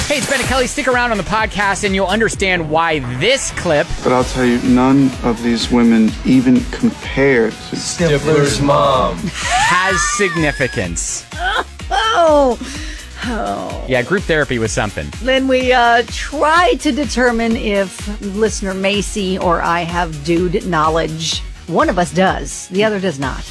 Hey, it's Ben and Kelly. Stick around on the podcast and you'll understand why this clip... But I'll tell you, none of these women even compare to Stifler's mom. ...has significance. Oh. Yeah, group therapy was something. Then we try to determine if listener Macy or I have dude knowledge. One of us does. The other does not.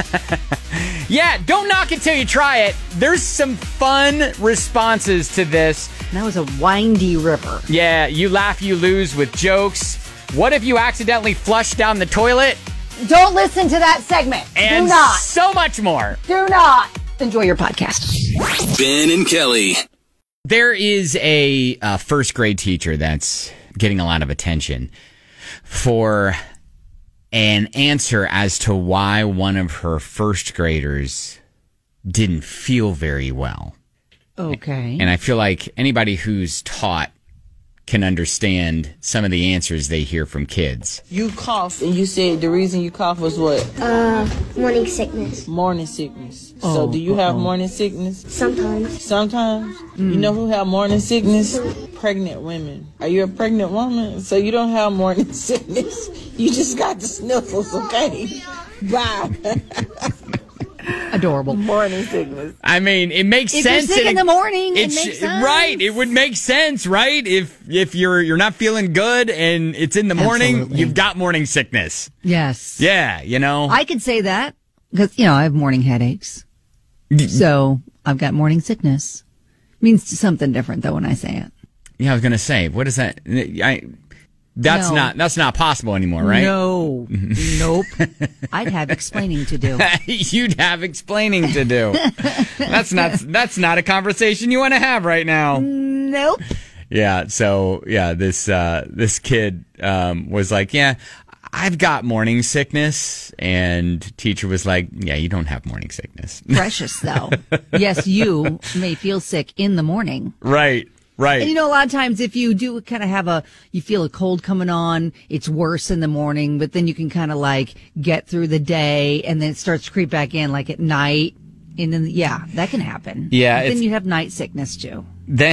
Yeah, don't knock it till you try it. There's some fun responses to this. That was a windy river. Yeah, you laugh, you lose with jokes. What if you accidentally flush down the toilet? Don't listen to that segment. And Do not. so much more. Do not. Enjoy your podcast. Ben and Kelly. There is a first grade teacher that's getting a lot of attention for an answer as to why one of her first graders didn't feel very well. Okay. And I feel like anybody who's taught can understand some of the answers they hear from kids. You coughed, and you said the reason you coughed was what? Morning sickness. Morning sickness. So do you have morning sickness? Sometimes. Sometimes? You know who have morning sickness? Pregnant women. Are you a pregnant woman? So you don't have morning sickness. You just got the sniffles, okay? Bye. Adorable. Morning sickness. I mean, it makes If sense. you're sick in the morning, it makes sense. Right. It would make sense, right? If you're not feeling good and it's in the morning, Absolutely. you've got morning sickness. Yes. Yeah, you know. I could say that because, I have morning headaches. So I've got morning sickness. Means something different, though, when I say it. Yeah, I was going to say, what is that? That's not possible anymore, right? No. Nope. I'd have explaining to do. You'd have explaining to do. That's not a conversation you want to have right now. Nope. Yeah. So yeah, this kid was like, yeah, I've got morning sickness, and teacher was like, yeah, you don't have morning sickness. Precious, though. Yes, you may feel sick in the morning. Right. Right. And a lot of times if you do kind of have you feel a cold coming on, it's worse in the morning, but then you can kind of get through the day and then it starts to creep back in at night. And then, that can happen. Yeah. But then you have night sickness too.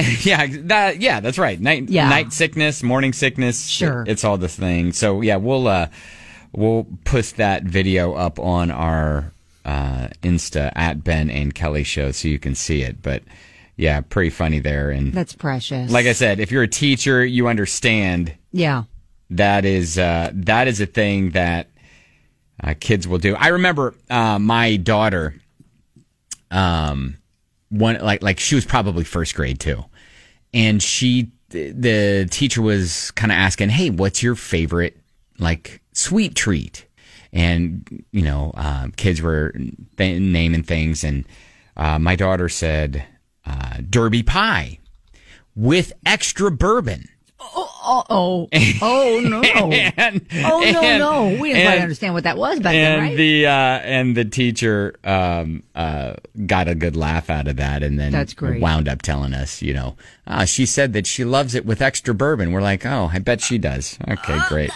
That's right. Night sickness, morning sickness. Sure. It's all the thing. So yeah, we'll put that video up on our, Insta at Ben and Kelly Show so you can see it. But yeah, pretty funny there. And that's precious. Like I said, if you're a teacher, you understand. Yeah. That is a thing that kids will do. I remember my daughter, she was probably first grade too, and the teacher was kind of asking, "Hey, what's your favorite sweet treat?" And kids were naming things, and my daughter said, Derby pie with extra bourbon. No. No. We didn't quite understand what that was back then, right? And the teacher got a good laugh out of that, and then that's great. Wound up telling us, she said that she loves it with extra bourbon. We're like, oh, I bet she does. Okay, great.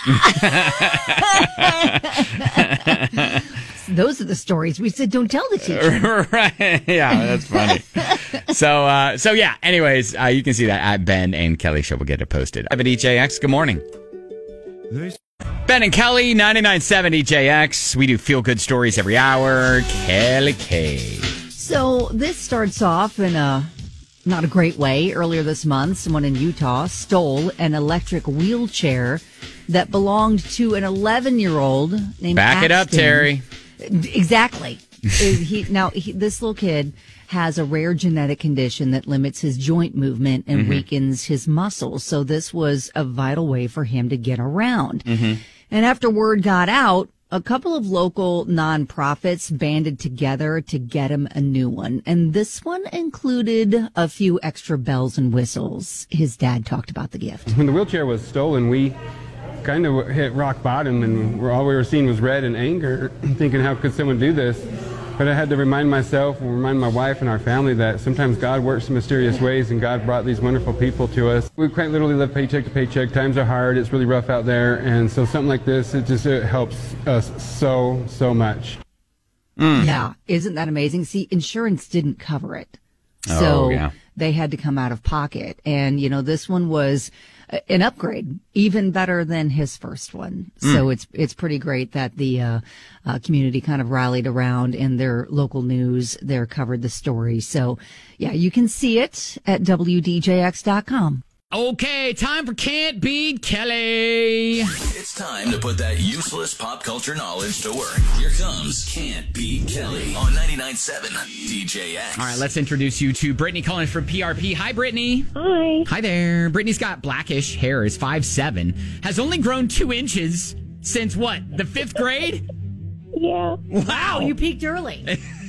Those are the stories we said don't tell the teacher. Right. Yeah, that's funny. So yeah, anyways, you can see that at Ben and Kelly Show. We'll get it posted. I'm at EJX. Good morning. Ben and Kelly, 99.7 EJX. We do feel-good stories every hour. Kelly K. So this starts off in not a great way. Earlier this month, someone in Utah stole an electric wheelchair that belonged to an 11-year-old named Back it up, Terry. Exactly. This little kid has a rare genetic condition that limits his joint movement and weakens his muscles. So this was a vital way for him to get around. And after word got out, a couple of local nonprofits banded together to get him a new one. And this one included a few extra bells and whistles. His dad talked about the gift. When the wheelchair was stolen, we kind of hit rock bottom, and all we were seeing was red and anger, thinking, how could someone do this? But I had to remind myself and remind my wife and our family that sometimes God works in mysterious ways, and God brought these wonderful people to us. We quite literally live paycheck to paycheck. Times are hard. It's really rough out there. And so something like this, it helps us so much. Yeah. Isn't that amazing? See, insurance didn't cover it. So they had to come out of pocket. And, this one was an upgrade, even better than his first one. So it's pretty great that the community kind of rallied around, and their local news there covered the story. So, yeah, you can see it at WDJX.com. Okay, time for Can't Beat Kelly. It's time to put that useless pop culture knowledge to work. Here comes Can't Beat Kelly on 99.7 DJX. All right, let's introduce you to Brittany calling from PRP. Hi, Brittany. Hi. Hi there. Brittany's got blackish hair, is 5'7", has only grown 2 inches since what, the 5th grade? Yeah. Wow. You peaked early.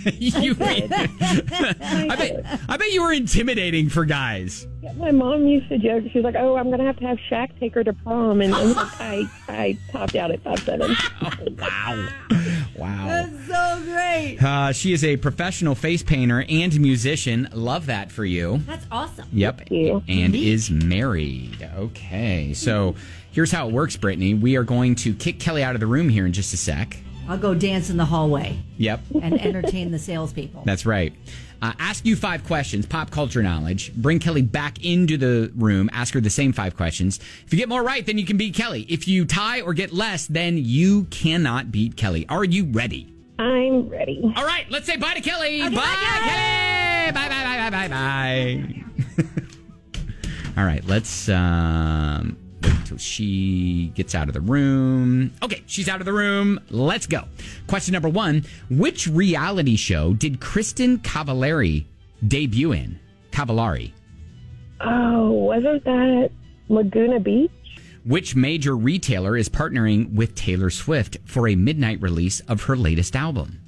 I bet you were intimidating for guys. Yeah, my mom used to joke. She's like, "Oh, I'm going to have Shaq take her to prom," and I topped out at 5'7". Wow. That's so great. She is a professional face painter and musician. Love that for you. That's awesome. Yep. you. And is married. Okay. So here's how it works, Brittany. We are going to kick Kelly out of the room here in just a sec. I'll go dance in the hallway Yep. and entertain the salespeople. That's right. Ask you 5 questions, pop culture knowledge. Bring Kelly back into the room. Ask her the same 5 questions. If you get more right, then you can beat Kelly. If you tie or get less, then you cannot beat Kelly. Are you ready? I'm ready. All right, let's say bye to Kelly. Okay, bye, Kelly. Bye, bye, bye, bye, bye, bye. All right, let's wait till she gets out of the room. Okay, she's out of the room. Let's go. Question number 1. Which reality show did Kristen Cavallari debut in? Cavallari. Oh, wasn't that Laguna Beach? Which major retailer is partnering with Taylor Swift for a midnight release of her latest album?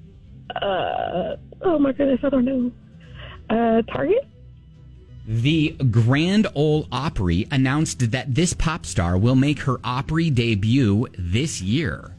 Oh my goodness, I don't know. Target? The Grand Ole Opry announced that this pop star will make her Opry debut this year.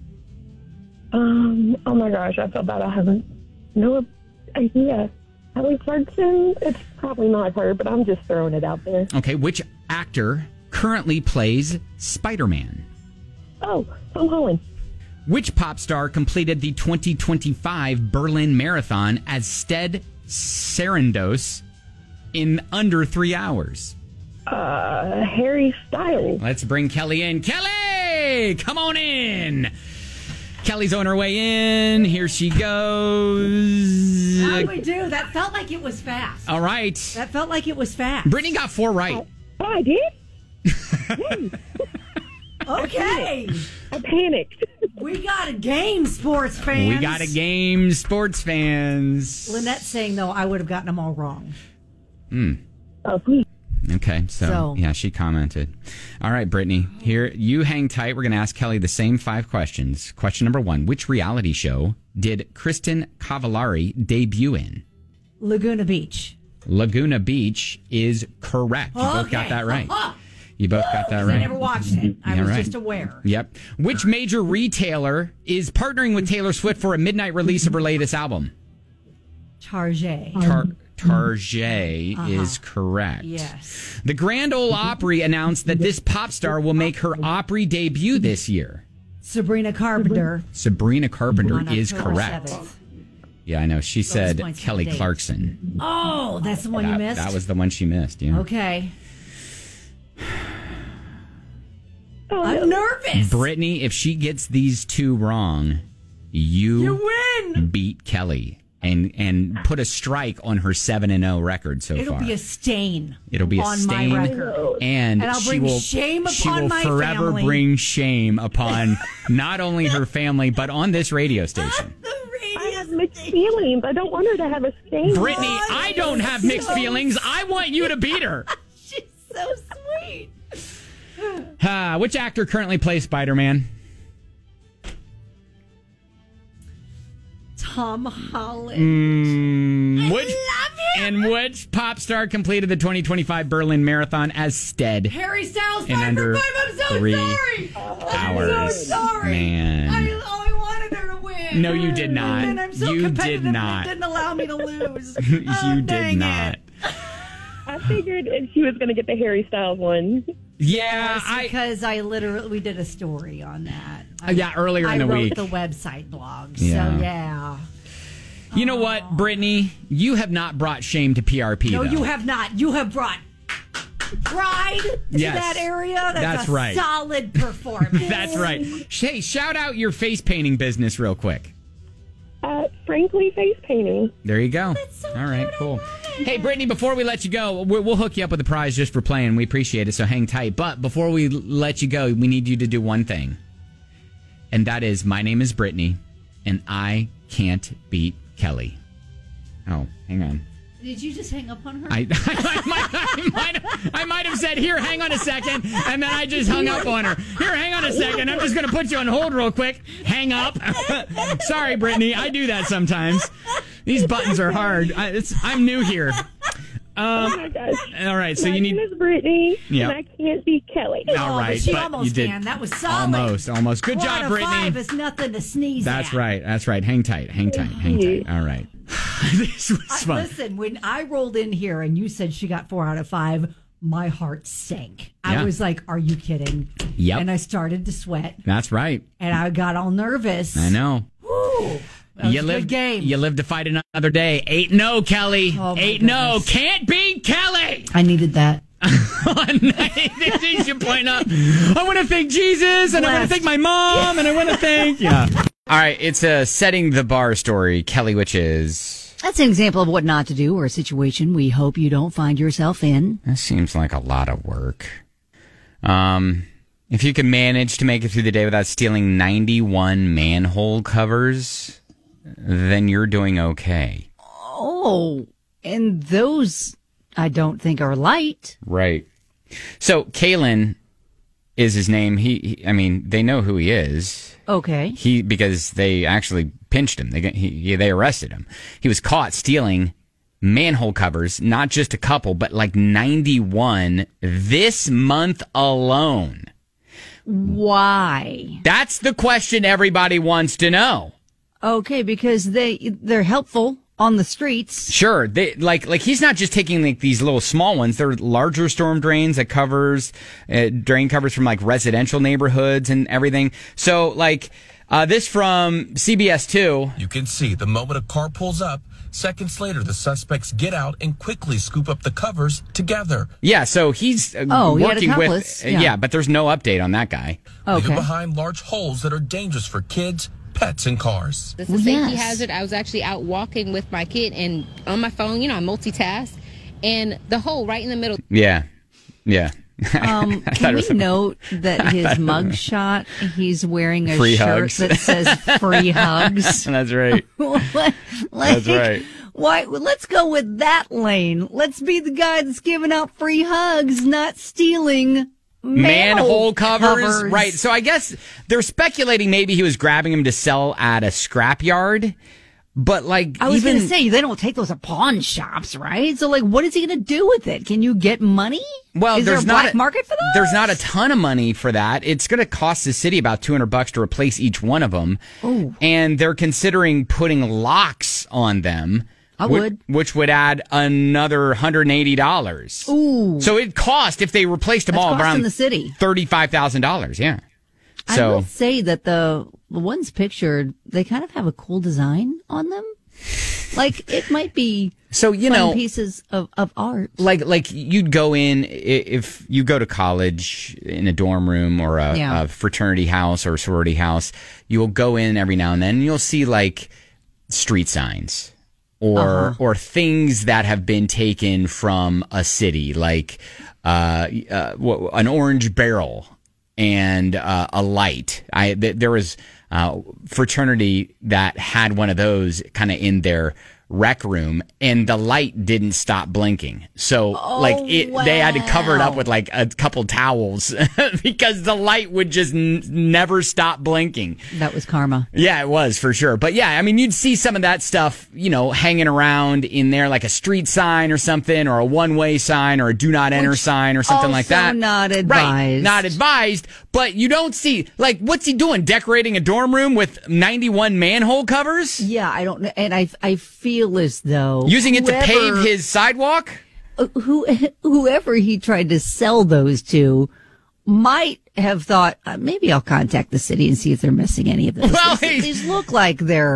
Oh my gosh, I feel bad. I haven't no idea. Kelly Clarkson? It's probably not her, but I'm just throwing it out there. Okay, which actor currently plays Spider-Man? Oh, Tom Holland. Which pop star completed the 2025 Berlin Marathon as Stead Sarandos in under 3 hours? Harry Styles. Let's bring Kelly in. Kelly! Come on in! Kelly's on her way in. Here she goes. How do we do? That felt like it was fast. All right. That felt like it was fast. Brittany got 4 right. Oh, I did? Okay. I panicked. We got a game, sports fans. We got a game, sports fans. Lynette's saying, though, I would have gotten them all wrong. Oh, please. Okay, so yeah, she commented. All right, Brittany, here, you hang tight. We're going to ask Kelly the same 5 questions. Question number 1, which reality show did Kristen Cavallari debut in? Laguna Beach. Laguna Beach is correct. You both got that right. You both got that right. I never watched it. I was right. just aware. Yep. Which major retailer is partnering with Taylor Swift for a midnight release of her latest album? Target. Target is correct. Yes. The Grand Ole Opry announced that this pop star will make her Opry debut this year. Sabrina Carpenter. Sabrina Carpenter On is October correct. 7th. Yeah, I know. She said points for Kelly the date. Clarkson. Oh, that's the one you missed? That was the one she missed, yeah. Okay. I'm nervous. Brittany, if she gets these 2 wrong, you win. beat Kelly and put a strike on her 7-0 record so It'll far. be a stain. It'll be a on stain, my record. and I'll she bring will shame she upon will my forever family. bring shame upon not only her family but on this radio station. I have mixed feelings. I don't want her to have a stain. Brittany, I don't have mixed feelings. I want you to beat her. She's so sweet. Which actor currently plays Spider-Man? Tom Holland. Which, love him. And which pop star completed the 2025 Berlin Marathon as Stead Harry Styles, in 5 under for 5. I'm so 3 sorry. hours? I'm so sorry. Man. I wanted her to win. No, you did not. And I'm so You competitive did not. It didn't allow me to lose. You did not. I figured she was going to get the Harry Styles one. Yeah, because we did a story on that. Yeah, earlier in the week. I wrote the website blog. Yeah. So, yeah. You know what, Brittany? You have not brought shame to PRP, No, though. you have not. You have brought pride to Yes. that area. That's a right. solid performance. That's right. Hey, shout out your face painting business real quick. Frankly, face painting. There you go. All right, cool. Hey, Brittany, before we let you go, we'll hook you up with a prize just for playing. We appreciate it, so hang tight. But before we let you go, we need you to do one thing. And that is, my name is Brittany, and I can't beat Kelly. Oh, hang on. Did you just hang up on her? I might have said, here, hang on a second, and then I just hung up on her. Here, hang on a second. I'm just going to put you on hold real quick. Hang up. Sorry, Brittany. I do that sometimes. These buttons are hard. I'm new here. Oh my gosh. All right, so my you need... name is Brittany, Yep. and I can't beat Kelly. All right, but she but almost you did. can. That was solid. Almost. Good 1 job, out of Brittany. 5 is nothing to sneeze That's at. right. Hang tight. All right. This was fun. Listen, when I rolled in here and you said she got 4 out of 5, my heart sank. Yeah. I was like, are you kidding? Yep. And I started to sweat. That's right. And I got all nervous. I know. Woo. That was a good game. You live to fight another day. 8-0, Kelly. Oh, my 8-0. goodness. Can't beat Kelly. I needed that. You should point up. I want to thank Jesus, and I want to thank my mom, and I want to thank... Yeah. All right, it's a setting the bar story, Kelly, which is... That's an example of what not to do or a situation we hope you don't find yourself in. That seems like a lot of work. If you can manage to make it through the day without stealing 91 manhole covers, then you're doing okay. Oh, and those I don't think are light. Right. So Kalen is his name. I mean, they know who he is. Okay. Because they actually pinched him. They arrested him. He was caught stealing manhole covers, not just a couple, but like 91 this month alone. Why? That's the question everybody wants to know. Okay, because they're helpful on the streets. Sure, they like he's not just taking like these little small ones. They're larger storm drains that covers drain covers from like residential neighborhoods and everything. So like this from CBS 2. You can see the moment a car pulls up. Seconds later, the suspects get out and quickly scoop up the covers together. Yeah, so he's he had working accomplice. with Yeah. but there's no update on that guy. Leaving behind large holes that are dangerous for kids, pets, and cars. This is a safety hazard. I was actually out walking with my kid and on my phone, I multitask, and the hole right in the middle. Yeah. Can we note that his mugshot, he's wearing a Free shirt hugs. that says free hugs? That's right. That's right. Why? Let's go with that lane. Let's be the guy that's giving out free hugs, not stealing manhole covers. Right. So I guess they're speculating maybe he was grabbing them to sell at a scrapyard. But like, I was going to say, they don't take those at pawn shops, right? So like, what is he going to do with it? Can you get money? Well, is there a black market for those? There's not a ton of money for that. It's going to cost the city about $200 to replace each one of them. Ooh. And they're considering putting locks on them. I would. Which would add another $180. Ooh. So it'd cost, if they replaced them all, around the city $35,000. Yeah. I will say that the ones pictured, they kind of have a cool design on them. Like, it might be fun pieces of art. Like you'd go in, if you go to college in a dorm room or a fraternity house or a sorority house, you'll go in every now and then and you'll see like street signs or things that have been taken from a city, like an orange barrel and a light. There was fraternity that had one of those kind of in their rec room, and the light didn't stop blinking. So they had to cover it up with like a couple towels because the light would just never stop blinking. That was karma. Yeah, it was for sure. But yeah, I mean, you'd see some of that stuff, hanging around in there, like a street sign or something, or a one-way sign, or a do not enter sign or something like that. Not advised. Right, not advised. But you don't see, like, what's he doing? Decorating a dorm room with 91 manhole covers? Yeah, I don't know. And I feel as though using it to pave his sidewalk? Whoever he tried to sell those to might have thought, maybe I'll contact the city and see if they're missing any of those. Well, these look like they're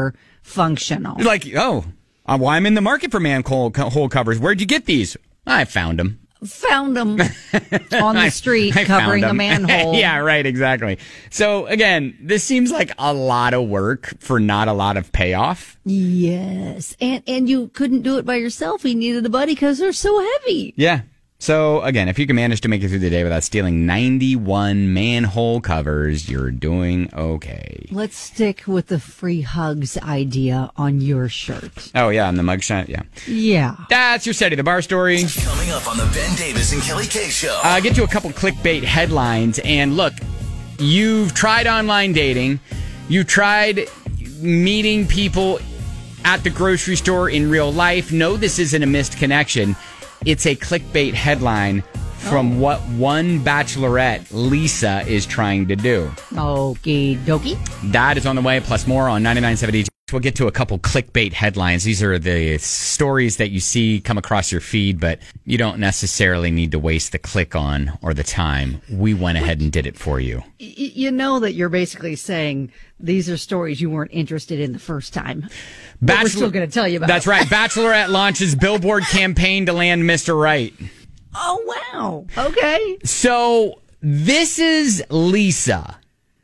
functional. Like, well, I'm in the market for manhole covers. Where'd you get these? I found them. Found them on the street covering a manhole. Yeah, right, exactly. So, again, this seems like a lot of work for not a lot of payoff. Yes. And you couldn't do it by yourself. You needed a buddy because they're so heavy. Yeah. So, again, if you can manage to make it through the day without stealing 91 manhole covers, you're doing okay. Let's stick with the free hugs idea on your shirt. Oh, yeah, on the mugshot, yeah. Yeah. That's your Steady the Bar story. Coming up on the Ben Davis and Kelly K Show. Get to a couple clickbait headlines. And look, you've tried online dating. You've tried meeting people at the grocery store in real life. No, this isn't a missed connection. It's a clickbait headline from what one bachelorette, Lisa, is trying to do. Okie dokie. That is on the way, plus more on 99.7 We'll get to a couple clickbait headlines. These are the stories that you see come across your feed, but you don't necessarily need to waste the click on or the time. We went ahead and did it for you. You know that you're basically saying these are stories you weren't interested in the first time. But we're still going to tell you about. That's right. Bachelorette launches billboard campaign to land Mr. Right. Oh, wow. Okay. So this is Lisa.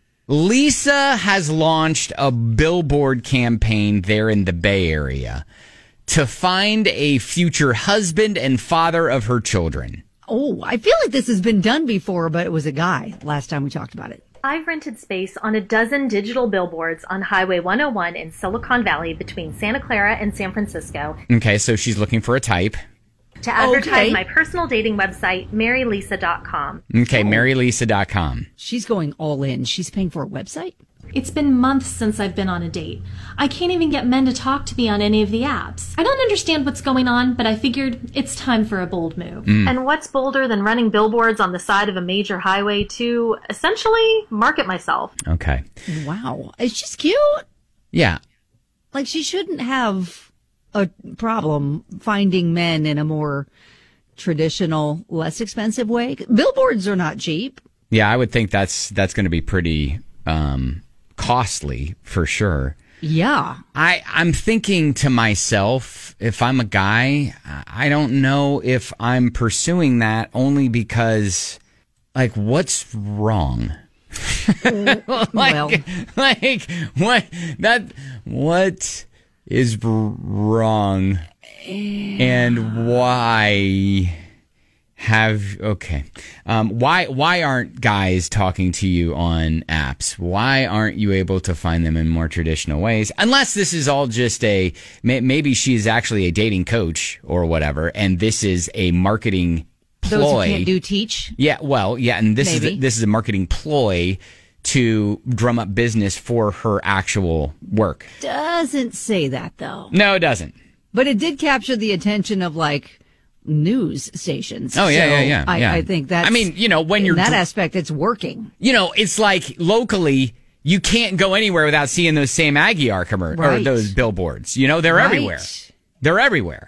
Lisa has launched a billboard campaign there in the Bay Area to find a future husband and father of her children. Oh, I feel like this has been done before, but it was a guy last time we talked about it. I've rented space on a dozen digital billboards on Highway 101 in Silicon Valley between Santa Clara and San Francisco. Okay, so she's looking for a type. To advertise my personal dating website, marylisa.com. Okay, marylisa.com. She's going all in. She's paying for a website? It's been months since I've been on a date. I can't even get men to talk to me on any of the apps. I don't understand what's going on, but I figured it's time for a bold move. And what's bolder than running billboards on the side of a major highway to essentially market myself? Okay. Wow. It's just cute. Yeah. Like, she shouldn't have a problem finding men in a more traditional, less expensive way. Billboards are not cheap. Yeah, I would think that's going to be pretty costly for sure. Yeah. I'm thinking to myself, if I'm a guy, I don't know if I'm pursuing that only because, like, what's wrong? what is wrong and why why aren't guys talking to you on apps? Why aren't you able to find them in more traditional ways? Unless this is all just maybe she's actually a dating coach or whatever, and this is a marketing ploy. Those who can't do teach? Yeah, well, yeah, and this is a marketing ploy to drum up business for her actual work. Doesn't say that, though. No, it doesn't. But it did capture the attention of, like, news stations. Oh, yeah. I think that's... I mean, when you're... In that aspect, it's working. It's like, locally, you can't go anywhere without seeing those same Aggie-R commercials, or those billboards. They're everywhere. They're everywhere.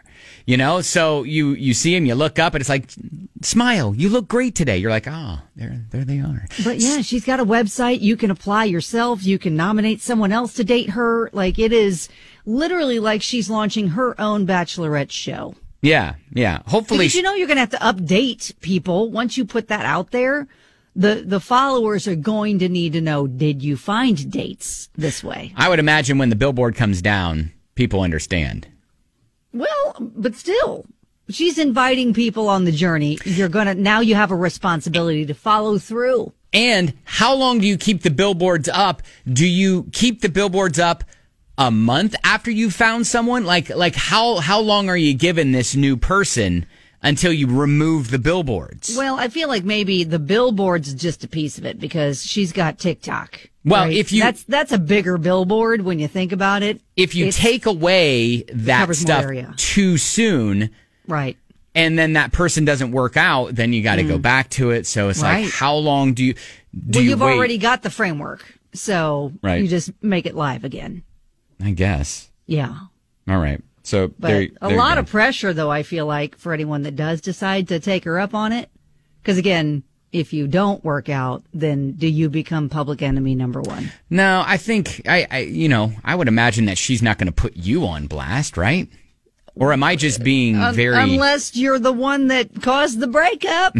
So you see them, you look up, and it's like, smile, you look great today. You're like, oh, there they are. But yeah, she's got a website. You can apply yourself. You can nominate someone else to date her. Like, it is literally like she's launching her own bachelorette show. Yeah. Hopefully. Because you're going to have to update people once you put that out there. The followers are going to need to know, did you find dates this way? I would imagine when the billboard comes down, people understand. Well, but still, she's inviting people on the journey. Now you have a responsibility to follow through. And how long do you keep the billboards up? Do you keep the billboards up a month after you found someone? Like how long are you giving this new person until you remove the billboards? Well, I feel like maybe the billboard's just a piece of it because she's got TikTok. Well, right? if you that's a bigger billboard when you think about it. If you take away that stuff too soon, right, and then that person doesn't work out, then you got to go back to it. So it's like, how long do you you've wait? Already got the framework, so you just make it live again. I guess. Yeah. All right. So, but a lot of pressure, though, I feel like, for anyone that does decide to take her up on it, because again, if you don't work out, then do you become public enemy number one? No, I think I would imagine that she's not going to put you on blast, right? Or am I just being very... Unless you're the one that caused the breakup.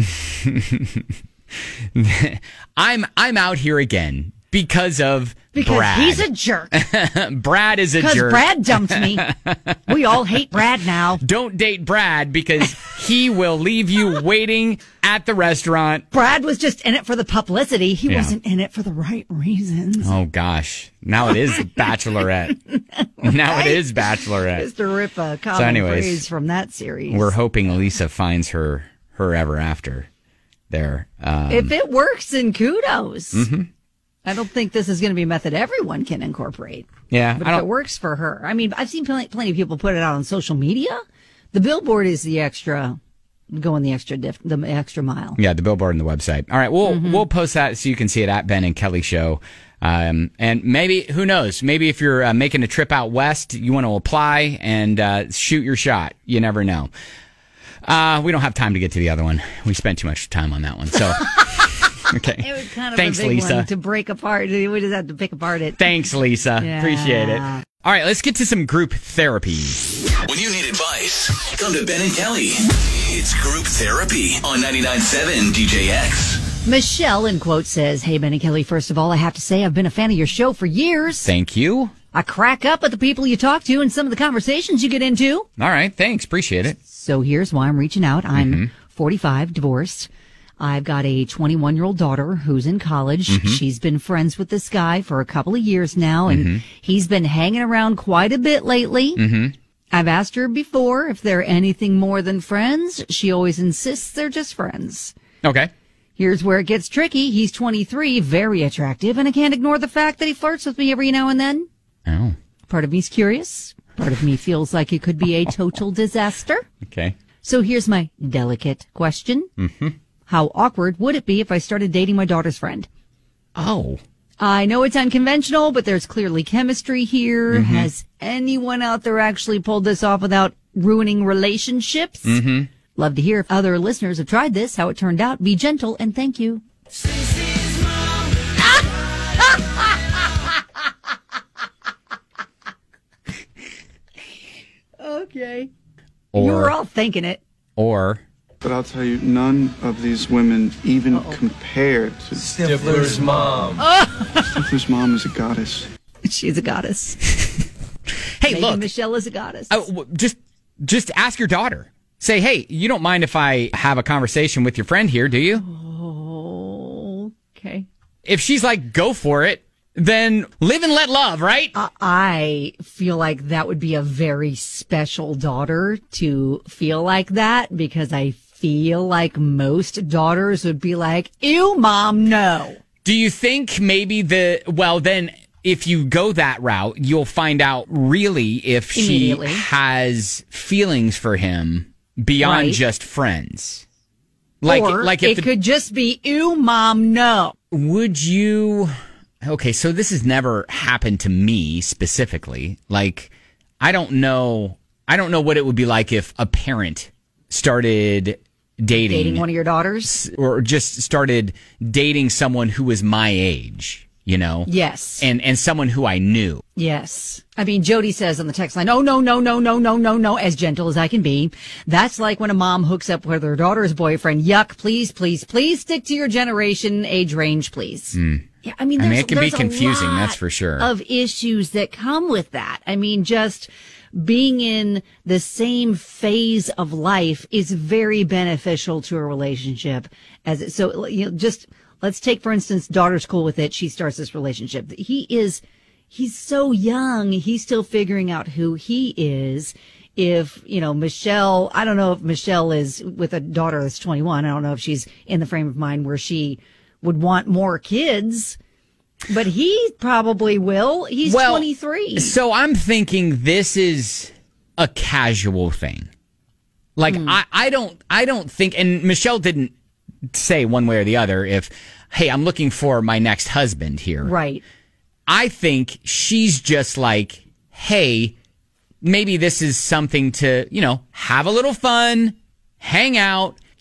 I'm out here again because Brad. He's a jerk. Brad is a jerk. Because Brad dumped me. We all hate Brad now. Don't date Brad because he will leave you waiting at the restaurant. Brad was just in it for the publicity. He wasn't in it for the right reasons. Oh, gosh. Now it is Bachelorette. Now it is Bachelorette. Just to rip a common phrase from that series. We're hoping Lisa finds her ever after there. If it works, then kudos. Mm-hmm. I don't think this is going to be a method everyone can incorporate. Yeah. But if it works for her. I mean, I've seen plenty of people put it out on social media. The billboard is the extra, going the extra mile. Yeah, the billboard and the website. All right, we'll post that so you can see it at Ben and Kelly Show. And maybe, who knows, maybe if you're making a trip out west, you want to apply and shoot your shot. You never know. We don't have time to get to the other one. We spent too much time on that one. So, okay. It was kind of Thanks, a big Lisa. one to break apart. We just had to pick apart it. Thanks, Lisa. Yeah. Appreciate it. All right, let's get to some group therapy. When you need advice, come to Ben and Kelly. It's group therapy on 99.7 DJX. Michelle, in quote, says, "Hey, Ben and Kelly, first of all, I have to say I've been a fan of your show for years. Thank you. I crack up at the people you talk to and some of the conversations you get into. All right, thanks. Appreciate it. So here's why I'm reaching out. I'm 45, divorced. I've got a 21-year-old daughter who's in college. She's been friends with this guy for a couple of years now, and he's been hanging around quite a bit lately. I've asked her before if they're anything more than friends. She always insists they're just friends. Okay. Here's where it gets tricky. He's 23, very attractive, and I can't ignore the fact that he flirts with me every now and then. Oh. Part of me's curious. Part of me feels like it could be a total disaster. Okay. So here's my delicate question. How awkward would it be if I started dating my daughter's friend? Oh. I know it's unconventional, but there's clearly chemistry here. Has anyone out there actually pulled this off without ruining relationships? Love to hear if other listeners have tried this, how it turned out. Be gentle and thank you. Okay. You were all thinking it. But I'll tell you, none of these women even compare to Stifler's mom. Stifler's mom is a goddess. She's a goddess. Hey, Maybe look. Michelle is a goddess. Just ask your daughter. Say, hey, you don't mind if I have a conversation with your friend here, do you? Okay. If she's like, go for it, then live and let love, right? I feel like that would be a very special daughter to feel like that, because I feel like most daughters would be like, ew, mom, no. Do you think maybe then if you go that route, you'll find out really if she has feelings for him beyond just friends? Like if it could just be, ew, mom, no. Would you... Okay, so this has never happened to me specifically. Like, I don't know what it would be like if a parent started dating one of your daughters, or just started dating someone who was my age, you know? Yes. And someone who I knew. Yes. I mean, Jody says on the text line, oh, no, as gentle as I can be. That's like when a mom hooks up with her daughter's boyfriend. Yuck, please stick to your generation age range, please. Yeah, I mean, it can be confusing, that's for sure. Of issues that come with that. I mean, just being in the same phase of life is very beneficial to a relationship. Just let's take, for instance, daughter's cool with it. She starts this relationship. He's so young. He's still figuring out who he is. If, Michelle, I don't know if Michelle is with a daughter that's 21. I don't know if she's in the frame of mind where she would want more kids, but he probably will. He's 23. So I'm thinking this is a casual thing. Like, I don't think, and Michelle didn't say one way or the other if, hey, I'm looking for my next husband here. Right. I think she's just like, hey, maybe this is something to, have a little fun, hang out,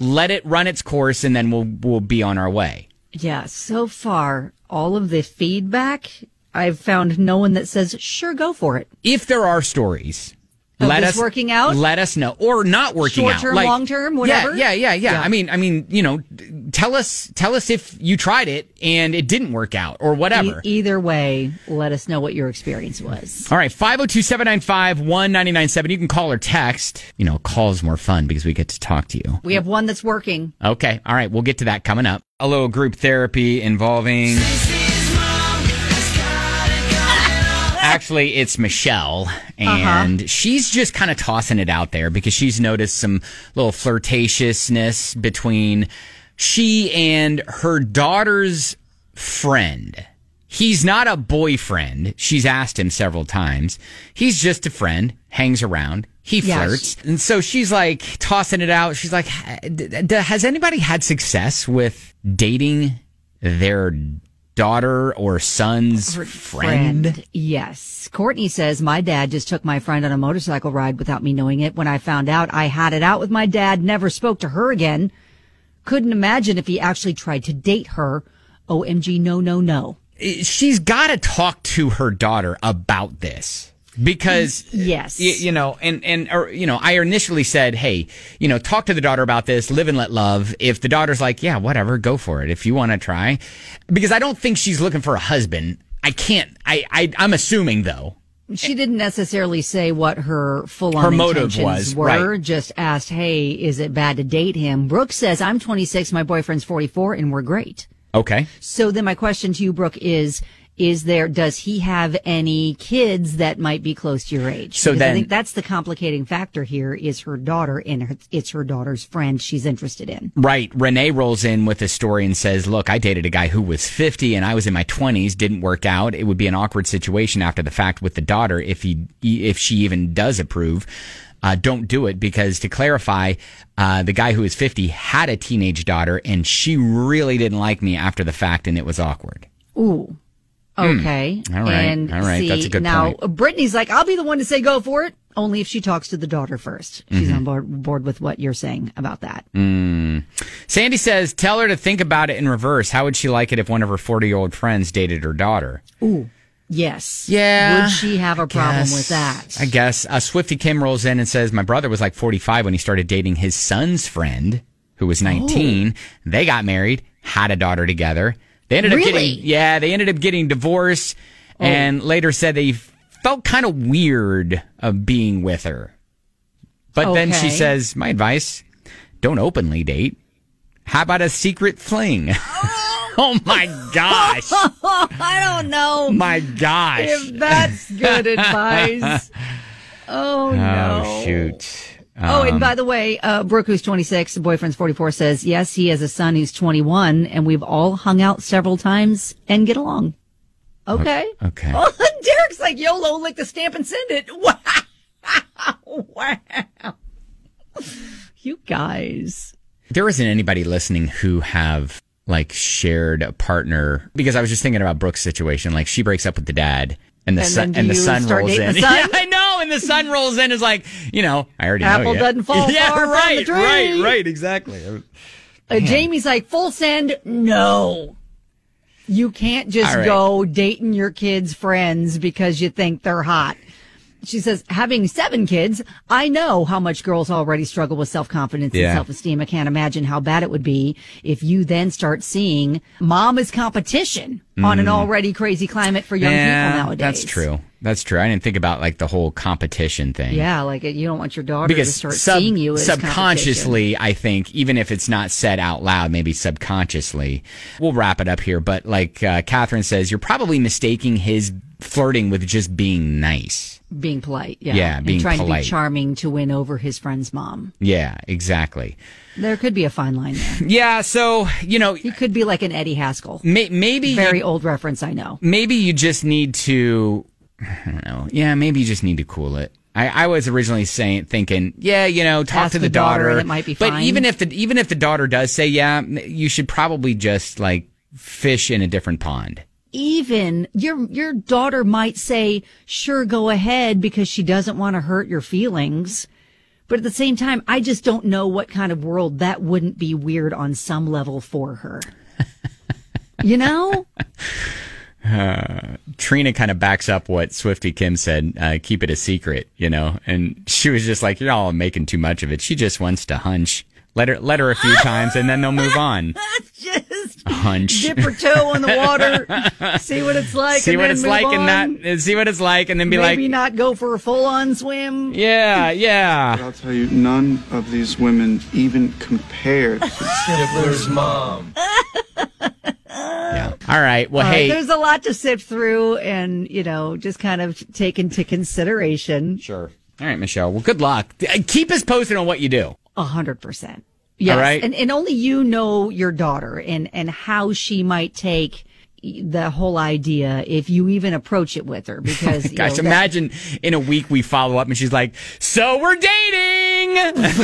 let it run its course, and then we'll be on our way. Yeah, so far, all of the feedback, I've found no one that says, sure, go for it. If there are stories, working out, let us know, or not working out, short term, long term, whatever. Yeah. I mean, tell us if you tried it and it didn't work out, or whatever. Either way, let us know what your experience was. All right, 502-795-1997. You can call or text. Call's more fun because we get to talk to you. We have one that's working. Okay, all right, we'll get to that coming up. A little group therapy involving. Actually, it's Michelle, and she's just kind of tossing it out there because she's noticed some little flirtatiousness between she and her daughter's friend. He's not a boyfriend. She's asked him several times. He's just a friend, hangs around. He flirts. And so she's like tossing it out. She's like, has anybody had success with dating their daughter or son's friend? Yes. Courtney says, my dad just took my friend on a motorcycle ride without me knowing it. When I found out, I had it out with my dad, never spoke to her again. Couldn't imagine if he actually tried to date her. OMG, no. She's got to talk to her daughter about this. Because, yes, I initially said, hey, talk to the daughter about this, live and let love. If the daughter's like, yeah, whatever, go for it. If you want to try, because I don't think she's looking for a husband. I'm assuming though. She didn't necessarily say what her full-on motive intentions were. Right. Just asked, hey, is it bad to date him? Brooke says, I'm 26, my boyfriend's 44, and we're great. Okay. So then my question to you, Brooke, does he have any kids that might be close to your age? So because then, I think that's the complicating factor here is her daughter, and it's her daughter's friend she's interested in. Right. Renee rolls in with a story and says, look, I dated a guy who was 50 and I was in my 20s, didn't work out. It would be an awkward situation after the fact with the daughter if she even does approve. Don't do it, because to clarify, the guy who was 50 had a teenage daughter and she really didn't like me after the fact, and it was awkward. Ooh. Okay. All right. See, that's a good point. Now, Brittany's like, I'll be the one to say go for it, only if she talks to the daughter first. She's on board with what you're saying about that. Sandy says, tell her to think about it in reverse. How would she like it if one of her 40-year-old friends dated her daughter? Ooh. Yes. Yeah. Would she have a problem with that? I guess. Swifty Kim rolls in and says, my brother was like 45 when he started dating his son's friend, who was 19. Oh. They got married, had a daughter together. They ended up getting divorced, and later said they felt kind of weird of being with her. But then she says, my advice, don't openly date. How about a secret fling? Oh my gosh. I don't know. My gosh. If that's good advice. Oh, no. Oh, shoot. And by the way, Brooke, who's 26, the boyfriend's 44, says, yes, he has a son who's 21, and we've all hung out several times and get along. Okay. Okay. Oh, Derek's like, YOLO, lick the stamp and send it. Wow. You guys. There isn't anybody listening who have shared a partner, because I was just thinking about Brooke's situation. Like, she breaks up with the dad. And the son rolls in. Yeah, I know. And the son rolls in is like, I already know. Apple doesn't fall far from the tree. Right, exactly. Jamie's like, full send. No. You can't just go dating your kids' friends because you think they're hot. She says, having 7 kids, I know how much girls already struggle with self-confidence and self-esteem. I can't imagine how bad it would be if you then start seeing mom as competition on an already crazy climate for young people nowadays. That's true. I didn't think about the whole competition thing. Yeah, you don't want your daughter to start seeing you as subconsciously, I think, even if it's not said out loud, maybe subconsciously. We'll wrap it up here, but Catherine says, you're probably mistaking his flirting with just being nice. Being polite, yeah. Yeah, being trying polite. To be charming to win over his friend's mom. Yeah, exactly. There could be a fine line there. Yeah, so, he could be like an Eddie Haskell. Maybe. Very old reference, I know. Maybe you just need to, I don't know. Yeah, maybe you just need to cool it. I was originally thinking, talk Ask to the daughter. And it might be fine. But even if the daughter does say, you should probably just fish in a different pond. Even your daughter might say, sure, go ahead, because she doesn't want to hurt your feelings. But at the same time, I just don't know what kind of world that wouldn't be weird on some level for her. You know? Trina kind of backs up what Swifty Kim said, keep it a secret, you know, and she was just like, you're all making too much of it. She just wants to hunch. Let her a few times and then they'll move on. Just hunch. Dip her toe in the water, see what it's like. See and what then it's move like on. see what it's like and then be Maybe like. not go for a full-on swim. Yeah. But I'll tell you, none of these women even compared to Stifler's mom. Yeah. All right. Well, All right, hey. there's a lot to sift through and, just kind of take into consideration. Sure. All right, Michelle. Well, good luck. Keep us posted on what you do. 100%. Yes. All right. And only you know your daughter and how she might take the whole idea if you even approach it with her. Because, Gosh, imagine in a week we follow up and she's like, so we're dating.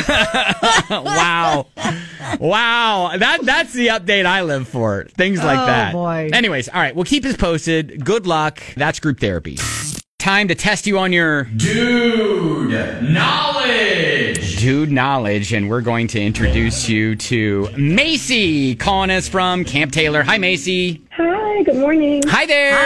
Wow. That's the update I live for. Things like that. Boy. Anyways, all right. Well, keep us posted. Good luck. That's group therapy. Time to test you on your Dude knowledge, and we're going to introduce you to Macy, calling us from Camp Taylor. Hi, Macy. Hi, good morning. Hi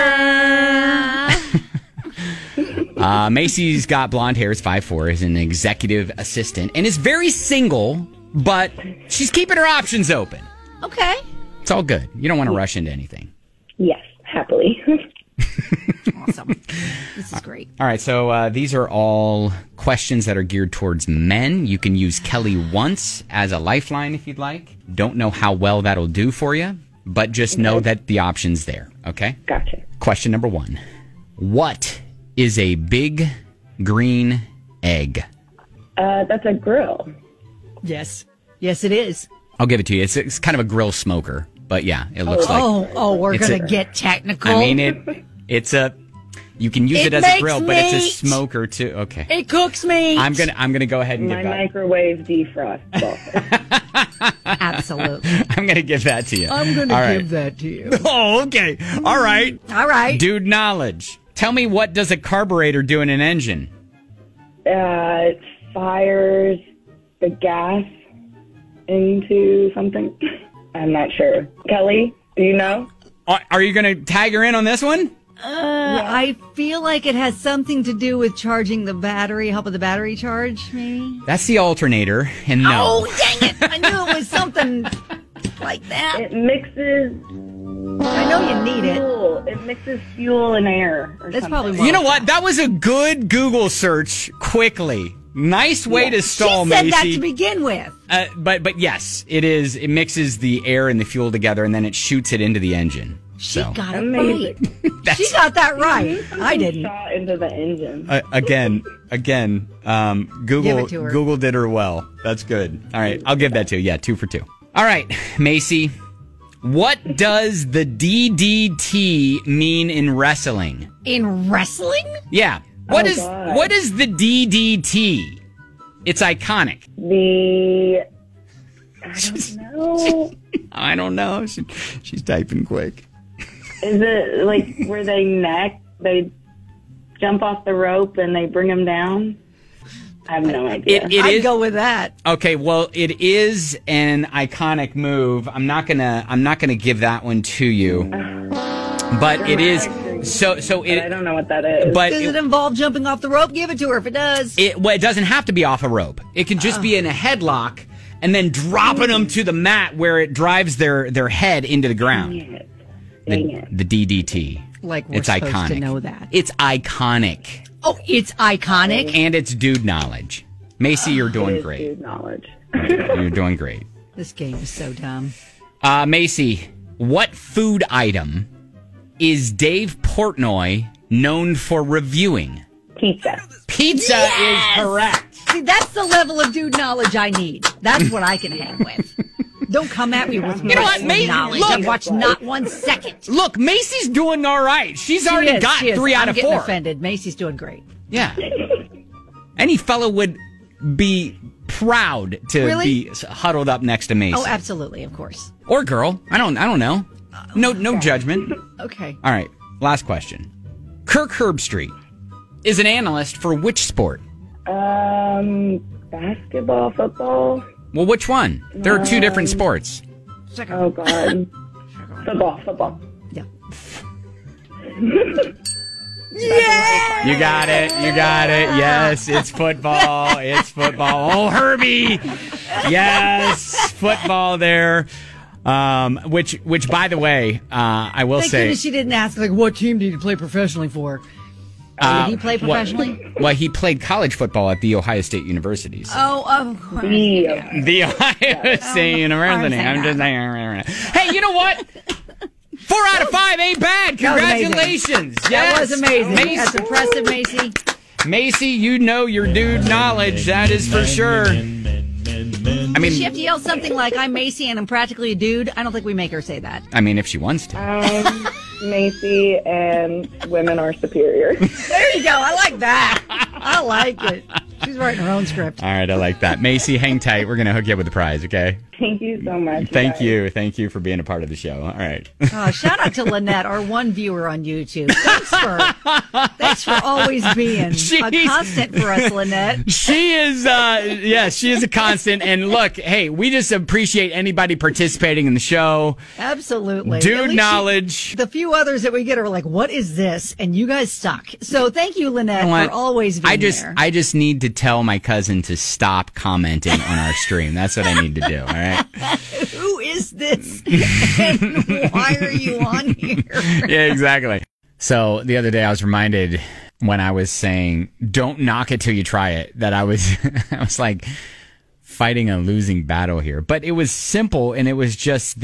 there. Macy's got blonde hair, is 5'4", is an executive assistant, and is very single, but she's keeping her options open. Okay. It's all good. You don't want to rush into anything. Yes, happily. Awesome. This is great. All right, so these are all questions that are geared towards men. You can use Kelly once as a lifeline if you'd like. Don't know how well that'll do for you, but just know that the option's there, okay? Gotcha. Question number 1. What is a big green egg? That's a grill. Yes. Yes, it is. I'll give it to you. It's kind of a grill smoker, but yeah, it looks like... we're it's going to get technical. I mean, it's a... You can use it as a grill, but it's a smoker too. Okay. It cooks meat. I'm gonna go ahead and My give that. microwave defrost. Absolutely. I'm gonna give that to you. I'm going All to right. give that to you. Oh, okay. All right. All right. Dude knowledge. Tell me, what does a carburetor do in an engine? It fires the gas into something. I'm not sure. Kelly, do you know? Are you gonna tag her in on this one? I feel like it has something to do with charging the battery, helping the battery charge, maybe? That's the alternator, and no. Oh, dang it. I knew it was something like that. It mixes... I know you need it. Fuel. It mixes fuel and air. Or That's something. probably more. You know what? That was a good Google search quickly. Nice way to stall, She said Macy. that to begin with. But yes, it is. It mixes the air and the fuel together, and then it shoots it into the engine. She got it Amazing. right. She got that right. I didn't. Shot into the engine. Again, Google Give it to her. Google did her well. That's good. All right, I'll give that to you. Yeah, 2 for 2. All right, Macy, what does the DDT mean in wrestling? In wrestling? Yeah. God. What is the DDT? It's iconic. I don't know. She's typing quick. Is it like where they jump off the rope and they bring them down? I have no idea. I'd go with that. Okay, well, it is an iconic move. I'm not gonna give that one to you, but it is. So I don't know what that is. But Does it involve jumping off the rope? Give it to her if it does. it doesn't have to be off a rope. It can just be in a headlock and then dropping them to the mat where it drives their head into the ground. Dang it. The DDT. Like we're It's supposed iconic. to know that. It's iconic. Oh, it's iconic. And it's dude knowledge. Macy, you're doing great. Dude knowledge. You're doing great. This game is so dumb. Macy, what food item is Dave Portnoy known for reviewing? Pizza. Pizza is correct. See, that's the level of dude knowledge I need. That's what I can hang with. Don't come at me with You know what, wrestling Macy, knowledge. look. I've watched not 1 second. Look, Macy's doing all right. She's already got She is. 3 out I'm of getting 4. offended. Macy's doing great. Yeah. Any fellow would be proud to Really? be huddled up next to Macy. Oh, absolutely, of course. Or girl. I don't know. No judgment. Okay. All right. Last question. Kirk Herbstreit is an analyst for which sport? Basketball, football. Well, which one? There are two different sports. Oh, God. Football. Yeah. Yeah! You got it. Yes, it's football. Oh, Herbie. Yes, football there. Which, by the way, I will Thank say, goodness she didn't ask, like, what team did you play professionally for? Did he play professionally? Well, he played college football at The Ohio State University. So. Oh, of course. The Ohio State University. I'm just saying. Hey, you know what? 4 out of 5 ain't bad. Congratulations. That was amazing. Macy. That's impressive, Macy. Macy, you know your dude knowledge. That is for sure. I mean, does she have to yell something like, I'm Macy and I'm practically a dude? I don't think we make her say that. I mean, if she wants to. Macy and women are superior. There you go. I like that. I like it. She's writing her own script. All right, I like that. Macy, hang tight. We're going to hook you up with the prize, okay? Thank you so much. Thank you. Thank you for being a part of the show. All right. Shout out to Lynette, our one viewer on YouTube. Thanks for always being a constant for us, Lynette. She is, she is a constant. And look, hey, we just appreciate anybody participating in the show. Absolutely. Dude knowledge. The few others that we get are like, what is this? And you guys suck. So thank you, Lynette, for always being there. I just need to tell my cousin to stop commenting on our stream. That's what I need to do, all right? Who is this? And why are you on here? Yeah, exactly. So the other day I was reminded when I was saying, don't knock it till you try it, that I was like fighting a losing battle here. But it was simple, and it was just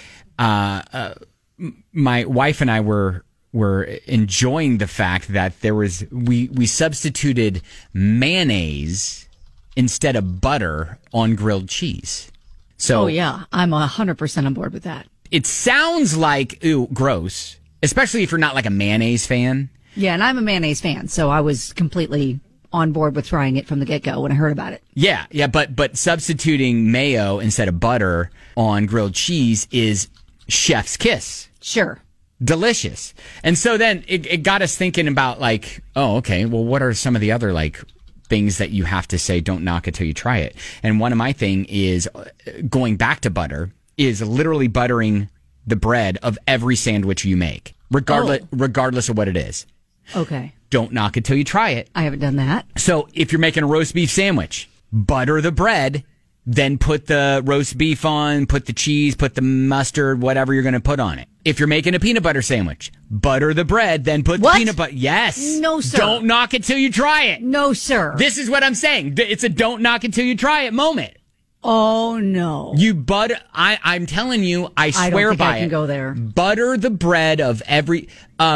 my wife and I were enjoying the fact that we substituted mayonnaise instead of butter on grilled cheese. So, oh, yeah. I'm 100% on board with that. It sounds like, ooh, gross, especially if you're not like a mayonnaise fan. Yeah, and I'm a mayonnaise fan, so I was completely on board with trying it from the get-go when I heard about it. Yeah, but substituting mayo instead of butter on grilled cheese is chef's kiss. Sure. Delicious. And so then it got us thinking about like, oh, okay, well, what are some of the other like things that you have to say, don't knock it till you try it. And one of my thing is going back to butter is literally buttering the bread of every sandwich you make, regardless of what it is. Okay. Don't knock it till you try it. I haven't done that. So if you're making a roast beef sandwich, butter the bread, then put the roast beef on, put the cheese, put the mustard, whatever you're going to put on it. If you're making a peanut butter sandwich, butter the bread, then put the peanut butter. Yes. No, sir. Don't knock it till you try it. No, sir. This is what I'm saying. It's a don't knock it till you try it moment. Oh, no. You butter. I'm telling you, I swear by it. I can go there. Butter the bread of every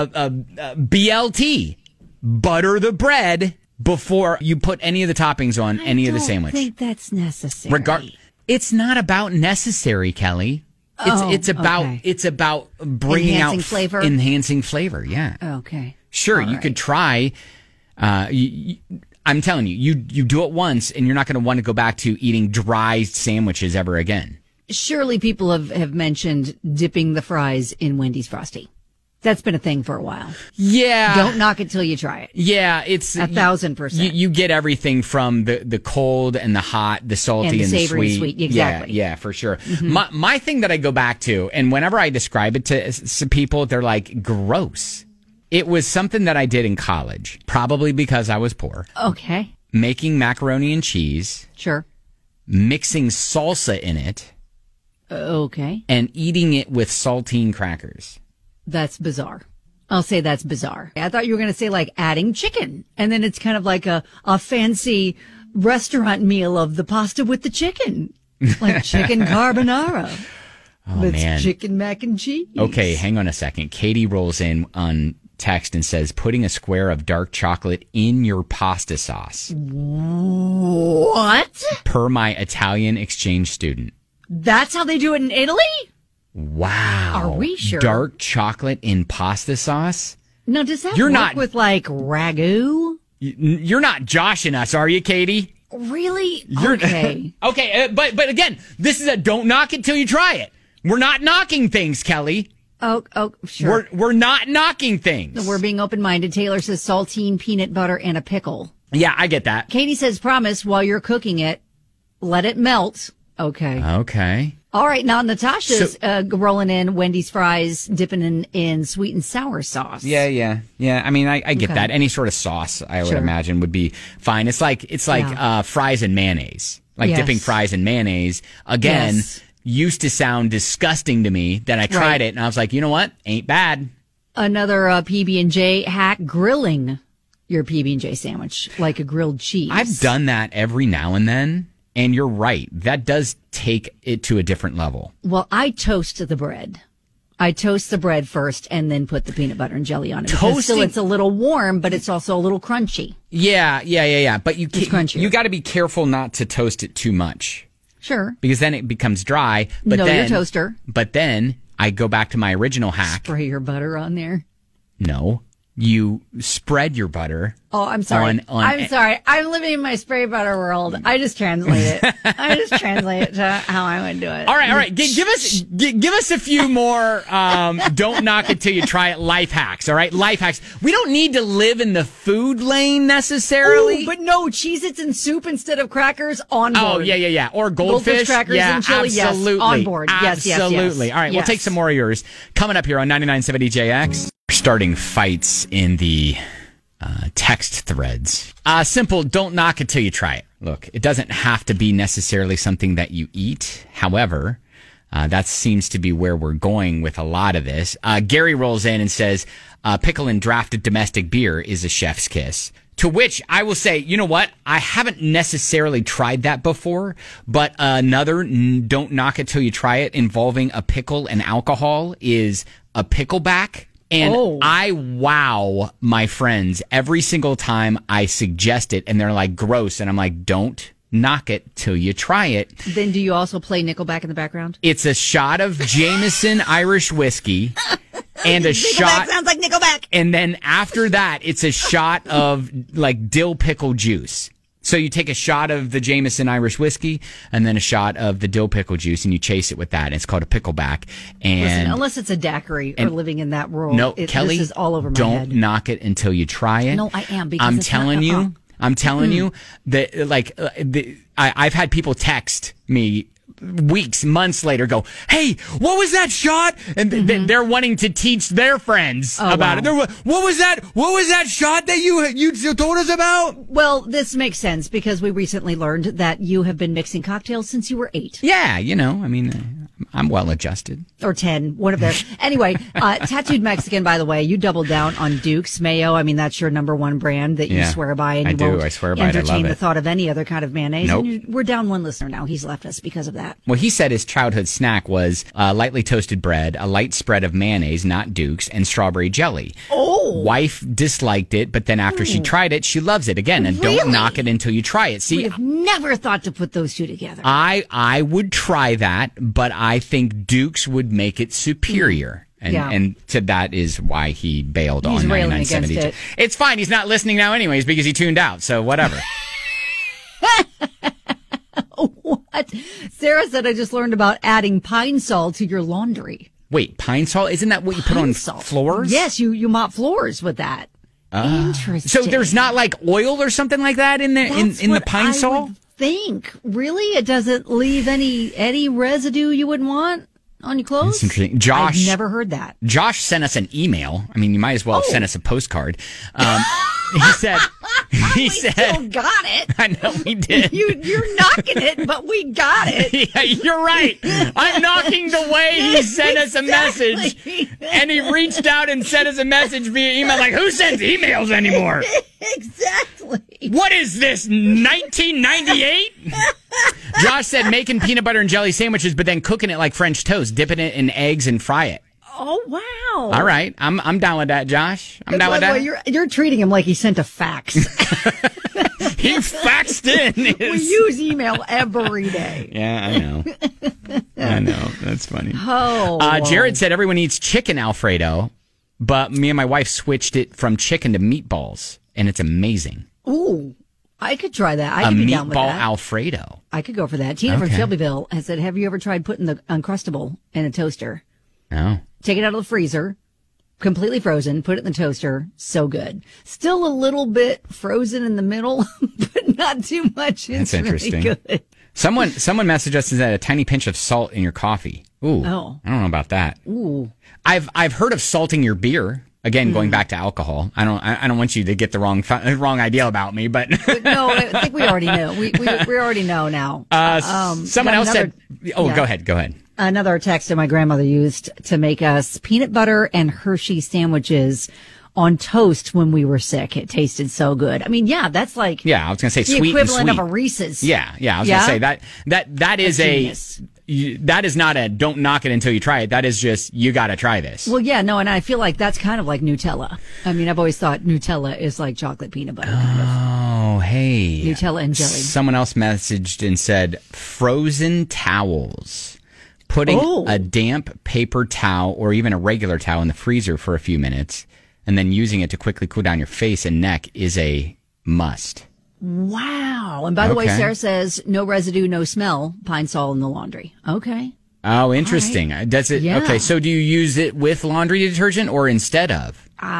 BLT. Butter the bread before you put any of the toppings on any of the sandwich. I think that's necessary. It's not about necessary, Kelly. It's about bringing enhancing flavor. Yeah. Okay. Sure, you could try. I'm telling you, you do it once, and you're not going to want to go back to eating dry sandwiches ever again. Surely people have mentioned dipping the fries in Wendy's Frosty. That's been a thing for a while. Yeah. Don't knock it till you try it. Yeah, it's 1,000%. You get everything from the cold and the hot, the salty and the sweet. Exactly. Yeah, for sure. Mm-hmm. My thing that I go back to, and whenever I describe it to some people, they're like, gross. It was something that I did in college, probably because I was poor. Okay. Making macaroni and cheese. Sure. Mixing salsa in it. Okay. And eating it with saltine crackers. That's bizarre. I'll say that's bizarre. I thought you were going to say like adding chicken. And then it's kind of like a fancy restaurant meal of the pasta with the chicken. Like chicken carbonara. Man. Chicken mac and cheese. Okay, hang on a second. Katie rolls in on text and says, putting a square of dark chocolate in your pasta sauce. What? Per my Italian exchange student. That's how they do it in Italy? Wow. Are we sure? Dark chocolate in pasta sauce? No, does that work with like ragu? You're not joshing us, are you, Katie? Really? Okay. Okay, but again, this is a don't knock it till you try it. We're not knocking things, Kelly. Oh, sure. We're not knocking things. We're being open-minded. Taylor says saltine, peanut butter, and a pickle. Yeah, I get that. Katie says, promise while you're cooking it, let it melt. Okay. Okay. All right. Now, Natasha's rolling in Wendy's fries, dipping in sweet and sour sauce. Yeah. I mean, I get Okay. that. Any sort of sauce, I would Sure. imagine, would be fine. It's like fries and mayonnaise. Like Yes. dipping fries in mayonnaise. Again, Yes. used to sound disgusting to me. Then I tried Right. it, and I was like, you know what? Ain't bad. Another PB&J hack, grilling your PB&J sandwich like a grilled cheese. I've done that every now and then, and you're right. That does take it to a different level. Well, I toast the bread. I toast the bread first and then put the peanut butter and jelly on it. Because still Toasting- it's a little warm, but it's also a little crunchy. Yeah. But you It's crunchier. you got to be careful not to toast it too much Sure. because then it becomes dry. But No, then, your toaster. But then I go back to my original hack. Spray your butter on there. No, you spread your butter. Oh, I'm sorry. I'm sorry. I'm living in my spray butter world. I just translate it. I just translate it to how I would do it. All right. Give us a few more. Don't knock it till you try it. Life hacks. All right, life hacks. We don't need to live in the food lane necessarily. Ooh, but no, Cheez-Its and soup instead of crackers on board. Oh, yeah. Or goldfish. crackers yeah, and chili, yes, absolutely. on board. Yes. Absolutely. All right, we'll Yes. take some more of yours. Coming up here on 99.7 DJX. We're starting fights in the text threads. Simple, don't knock it till you try it. Look, it doesn't have to be necessarily something that you eat. However, that seems to be where we're going with a lot of this. Gary rolls in and says, pickle in drafted domestic beer is a chef's kiss. To which I will say, you know what? I haven't necessarily tried that before, but another don't knock it till you try it involving a pickle and alcohol is a pickleback. And I wow my friends every single time I suggest it, and they're like, gross. And I'm like, don't knock it till you try it. Then do you also play Nickelback in the background? It's a shot of Jameson Irish whiskey and a Nickelback shot. sounds like Nickelback. And then after that, it's a shot of like dill pickle juice. So you take a shot of the Jameson Irish whiskey and then a shot of the dill pickle juice and you chase it with that. And it's called a pickleback. And Listen, unless it's a daiquiri or living in that world, no, Kelly, this is all over my don't head. knock it until you try it. No, I am, because I'm it's telling not- you. I'm telling you that I've had people text me weeks, months later go, hey, what was that shot? And they're wanting to teach their friends about it. They're, what was that shot that you told us about? Well, this makes sense because we recently learned that you have been mixing cocktails since you were 8. Yeah, I mean, I'm well adjusted. Or 10, one of their. Anyway, Tattooed Mexican, by the way, you doubled down on Duke's Mayo. I mean, that's your number one brand that you Yeah, swear by. And I you do. won't I swear by it. I entertain love the it. thought of any other kind of mayonnaise. Nope. And we're down one listener now. He's left us because of that. Well, he said his childhood snack was lightly toasted bread, a light spread of mayonnaise, not Duke's, and strawberry jelly. Oh. Wife disliked it, but then after she tried it, she loves it. Again, and don't Really? knock it until you try it. See, We've never thought to put those two together. I would try that, but I think Duke's would make it superior. Yeah. And to that is why he bailed He's on railing against 99.72. it. It's fine. He's not listening now anyways because he tuned out. So whatever. What? Sarah said, I just learned about adding pine sol to your laundry. Wait, pine salt? Isn't that what you put on Salt. floors? Yes, you mop floors with that. Interesting. So there's not like oil or something like that in there in the what pine I salt? would think. Really? It doesn't leave any residue you wouldn't want on your clothes? That's interesting. Josh, I've never heard that. Josh sent us an email. I mean, you might as well have sent us a postcard. He said, Still got it. I know we did. You're knocking it, but we got it. Yeah, you're right. I'm knocking the way he sent us a message. And he reached out and sent us a message via email. Like, who sends emails anymore? Exactly. What is this, 1998? Josh said making peanut butter and jelly sandwiches, but then cooking it like French toast, dipping it in eggs and fry it. Oh, wow. All right. I'm down with that, Josh. I'm down with By the way, that. you're treating him like he sent a fax. He faxed in We his... use email every day. Yeah, I know. I know. That's funny. Oh. Jared said everyone eats chicken Alfredo, but me and my wife switched it from chicken to meatballs, and it's amazing. Ooh, I could try that. I A could be down with meatball that. Alfredo. I could go for that. Tina from Okay. Shelbyville has said, have you ever tried putting the Uncrustable in a toaster? No. Take it out of the freezer, completely frozen, put it in the toaster. So good. Still a little bit frozen in the middle, but not too much. That's It's really interesting. good. Someone messaged us and said a tiny pinch of salt in your coffee. Ooh, Oh. I don't know about that. Ooh. I've heard of salting your beer. Again, going back to alcohol. I don't want you to get the wrong idea about me, but No, I think we already know. We already know now. someone else said. Oh, yeah. Go ahead. Another text that my grandmother used to make us peanut butter and Hershey sandwiches on toast when we were sick. It tasted so good. I mean, yeah, that's like Yeah, I was gonna say the sweet equivalent and sweet. of a Reese's. Yeah. I was gonna say that is genius. that is not a don't knock it until you try it. That is just you got to try this. Well, yeah, no, and I feel like that's kind of like Nutella. I mean, I've always thought Nutella is like chocolate peanut butter. Oh, hey. Nutella and jelly. Someone else messaged and said frozen towels. Putting a damp paper towel or even a regular towel in the freezer for a few minutes and then using it to quickly cool down your face and neck is a must. Wow. And by the way, Okay. Sarah says no residue, no smell, Pine Sol in the laundry. Okay. Oh, interesting. Does it? Yeah. Okay, so do you use it with laundry detergent or instead of?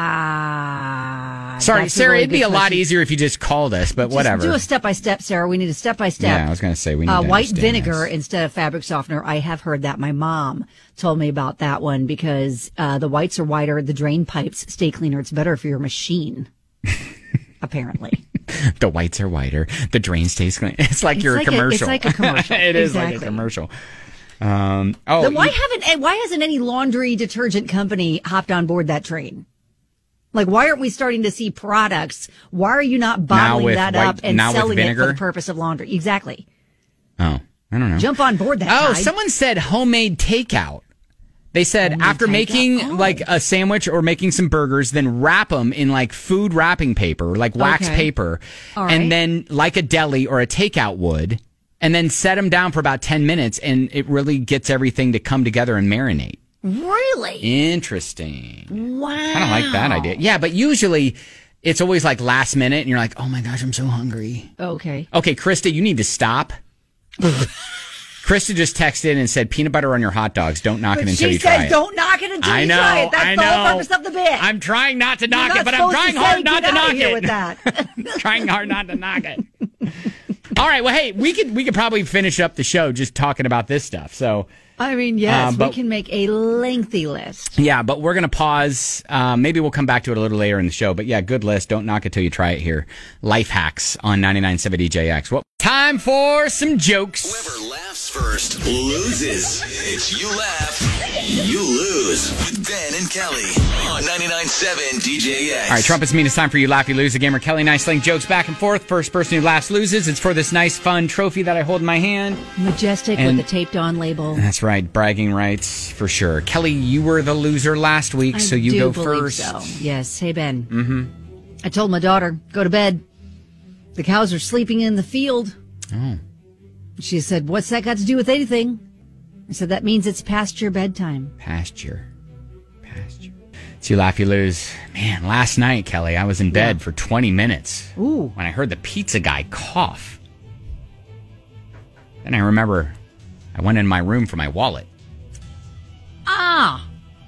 Sorry, that's a Sarah, really it'd be good a lot question. easier if you just called us, but Just whatever. do a step-by-step, Sarah. We need a step-by-step. Yeah, I was going to say we need to white understand vinegar this. instead of fabric softener. I have heard that. My mom told me about that one because the whites are whiter, the drain pipes stay cleaner. It's better for your machine, apparently. The whites are whiter. The drain stays clean. It's like you're like a commercial. it's like a commercial. It is like a Exactly. commercial. Then why hasn't any laundry detergent company hopped on board that train? Like, why aren't we starting to see products? Why are you not bottling with that white- up and now with selling it for vinegar? the purpose of laundry? Exactly. Oh, I don't know. Jump on board that. Oh, tide. someone said homemade takeout. They said after takeout? making Oh. like a sandwich or making some burgers, then wrap them in like food wrapping paper, like wax Okay. paper, All and right. then like a deli or a takeout would, and then set them down for about 10 minutes, and it really gets everything to come together and marinate. Really? Interesting. Wow. I don't like that idea. Yeah, but usually it's always like last minute, and you're like, oh my gosh, I'm so hungry. Okay. Okay, Krista, you need to stop. Krista just texted and said, peanut butter on your hot dogs. Don't knock it until she you try says, it. don't knock it until I you know, try it. That's I the whole know. purpose of the bit. I'm trying not to knock You're it, but not I'm supposed trying to say, hard not "Get to out of knock here it. with that. Trying hard not to knock it. All right, well, hey, we could probably finish up the show just talking about this stuff. So, I mean, yes, but- we can make a lengthy list. yeah, but we're going to pause. Maybe we'll come back to it a little later in the show. But yeah, good list. Don't knock it till you try it here. Life hacks on 99.7 DJX. Well, time for some jokes. Whoever laughs first loses. It's You Laugh, You Lose with Ben and Kelly on 99.7 DJX. All right, Trumpets mean it's time for You Laugh, You Lose. The gamer Kelly and I sling jokes back and forth. First person who laughs loses. It's for this nice, fun trophy that I hold in my hand. Majestic And- with the taped on label. That's right, bragging rights for sure. Kelly, you were the loser last week, so you do go believe first. So. Yes. Hey, Ben. Mm-hmm. I told my daughter, go to bed. The cows are sleeping in the field. Oh. She said, what's that got to do with anything? I said, that means it's past your bedtime. Pasture. It's You Laugh, You Lose. Man, last night, Kelly, I was in bed for 20 minutes. Ooh. When I heard the pizza guy cough. Then I remember I went in my room for my wallet. Ah.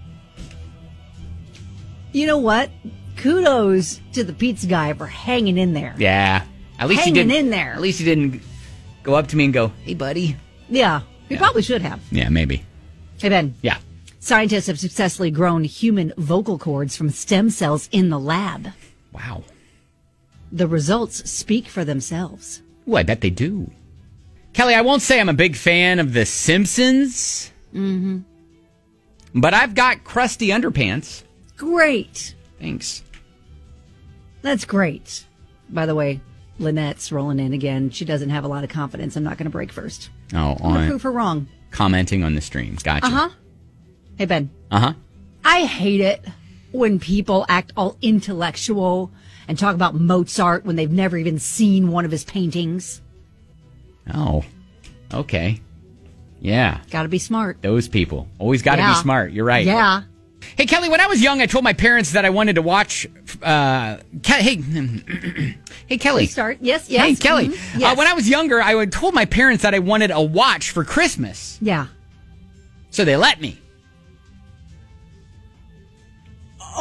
You know what? Kudos to the pizza guy for hanging in there. Yeah. At least he Hanging didn't. in there. At least he didn't go up to me and go, "Hey, buddy." Yeah. He probably should have. Yeah, maybe. Hey, Ben. Yeah. Scientists have successfully grown human vocal cords from stem cells in the lab. Wow. The results speak for themselves. Ooh, I bet they do. Kelly, I won't say I'm a big fan of The Simpsons. Mm-hmm. But I've got crusty underpants. Great. Thanks. That's great. By the way, Lynette's rolling in again. She doesn't have a lot of confidence. I'm not going to break first. Oh, I'm going to on prove her wrong. commenting on the stream. Gotcha. Uh-huh. Hey, Ben. Uh-huh. I hate it when people act all intellectual and talk about Mozart when they've never even seen one of his paintings. Oh, okay. Yeah. Got to be smart. Those people. Always got to Yeah. be smart. You're right. Yeah. Hey, Kelly, when I was young, I told my parents that I wanted to watch... hey, Kelly. Please start. Yes, yes. Hey, Kelly. Mhm. Yes. When I was younger, I told my parents that I wanted a watch for Christmas. Yeah. So they let me.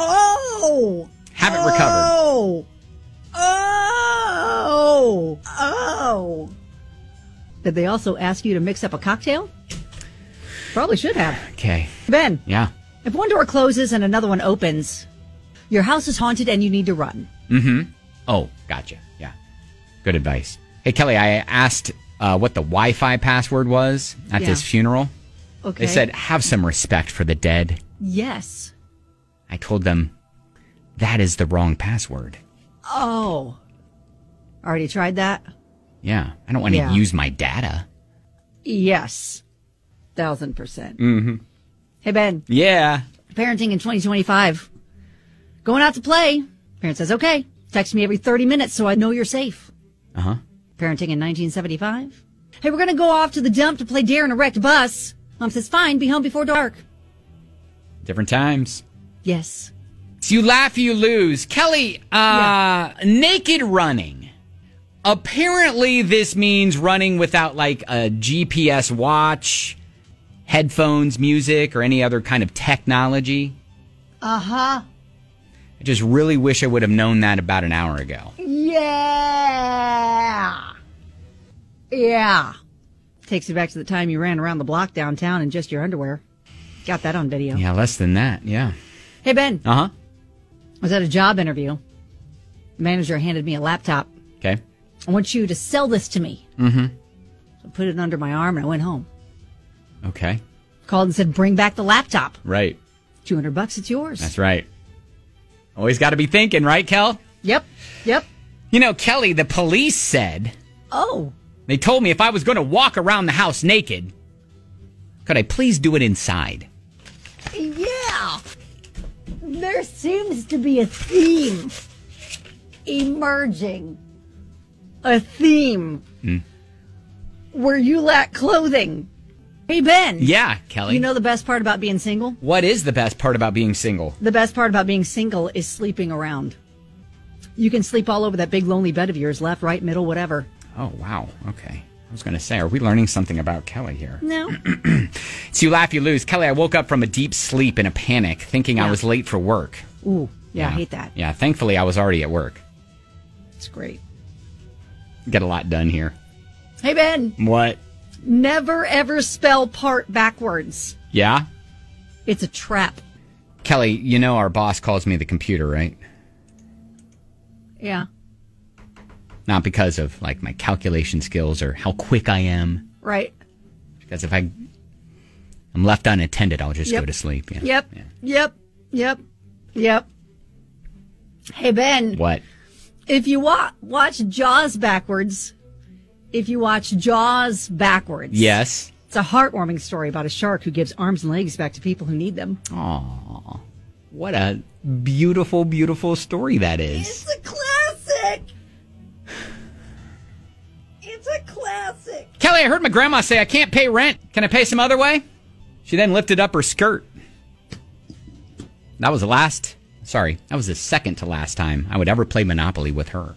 Have it recovered. Oh. Did they also ask you to mix up a cocktail? Probably should have. Okay. Ben. Yeah. If one door closes and another one opens, your house is haunted and you need to run. Mm-hmm. Oh, gotcha. Yeah. Good advice. Hey, Kelly, I asked what the Wi-Fi password was at this funeral. Okay. They said, have some respect for the dead. Yes. I told them, that is the wrong password. Oh. Already tried that? Yeah. I don't want to use my data. Yes. 1,000%. Mm-hmm. Hey, Ben. Yeah. Parenting in 2025. Going out to play. Parent says, okay. Text me every 30 minutes so I know you're safe. Uh-huh. Parenting in 1975. Hey, we're going to go off to the dump to play Dare in a Wrecked Bus. Mom says, fine, be home before dark. Different times. Yes. So you laugh, you lose. Kelly, naked running. Apparently this means running without like a GPS watch, headphones, music, or any other kind of technology. Uh-huh. I just really wish I would have known that about an hour ago. Yeah. Yeah. Takes you back to the time you ran around the block downtown in just your underwear. Got that on video. Yeah, less than that, yeah. Hey, Ben. Uh-huh. I was at a job interview. The manager handed me a laptop. Okay. I want you to sell this to me. Mm-hmm. So I put it under my arm and I went home. Okay. Called and said, bring back the laptop. Right. $200, it's yours. That's right. Always got to be thinking, right, Kel? Yep. You know, Kelly, the police said... Oh. They told me if I was going to walk around the house naked, could I please do it inside? Yeah. There seems to be a theme emerging. A theme where you lack clothing. Hey, Ben. Yeah, Kelly. You know the best part about being single? What is the best part about being single? The best part about being single is sleeping around. You can sleep all over that big lonely bed of yours, left, right, middle, whatever. Oh, wow. Okay. I was going to say, are we learning something about Kelly here? No. So you laugh, you lose. Kelly, I woke up from a deep sleep in a panic, thinking I was late for work. Ooh, yeah, I hate that. Yeah, thankfully I was already at work. It's great. Get a lot done here. Hey, Ben. What? Never, ever spell part backwards. Yeah? It's a trap. Kelly, you know our boss calls me the computer, right? Yeah. Not because of, like, my calculation skills or how quick I am. Right. Because if I'm left unattended, I'll just go to sleep. Yeah. Yep. Hey, Ben. What? If you watch Jaws backwards, Yes. It's a heartwarming story about a shark who gives arms and legs back to people who need them. Aw. What a beautiful, beautiful story that is. It's a classic. It's a classic. Kelly, I heard my grandma say I can't pay rent. Can I pay some other way? She then lifted up her skirt. That was the second to last time I would ever play Monopoly with her.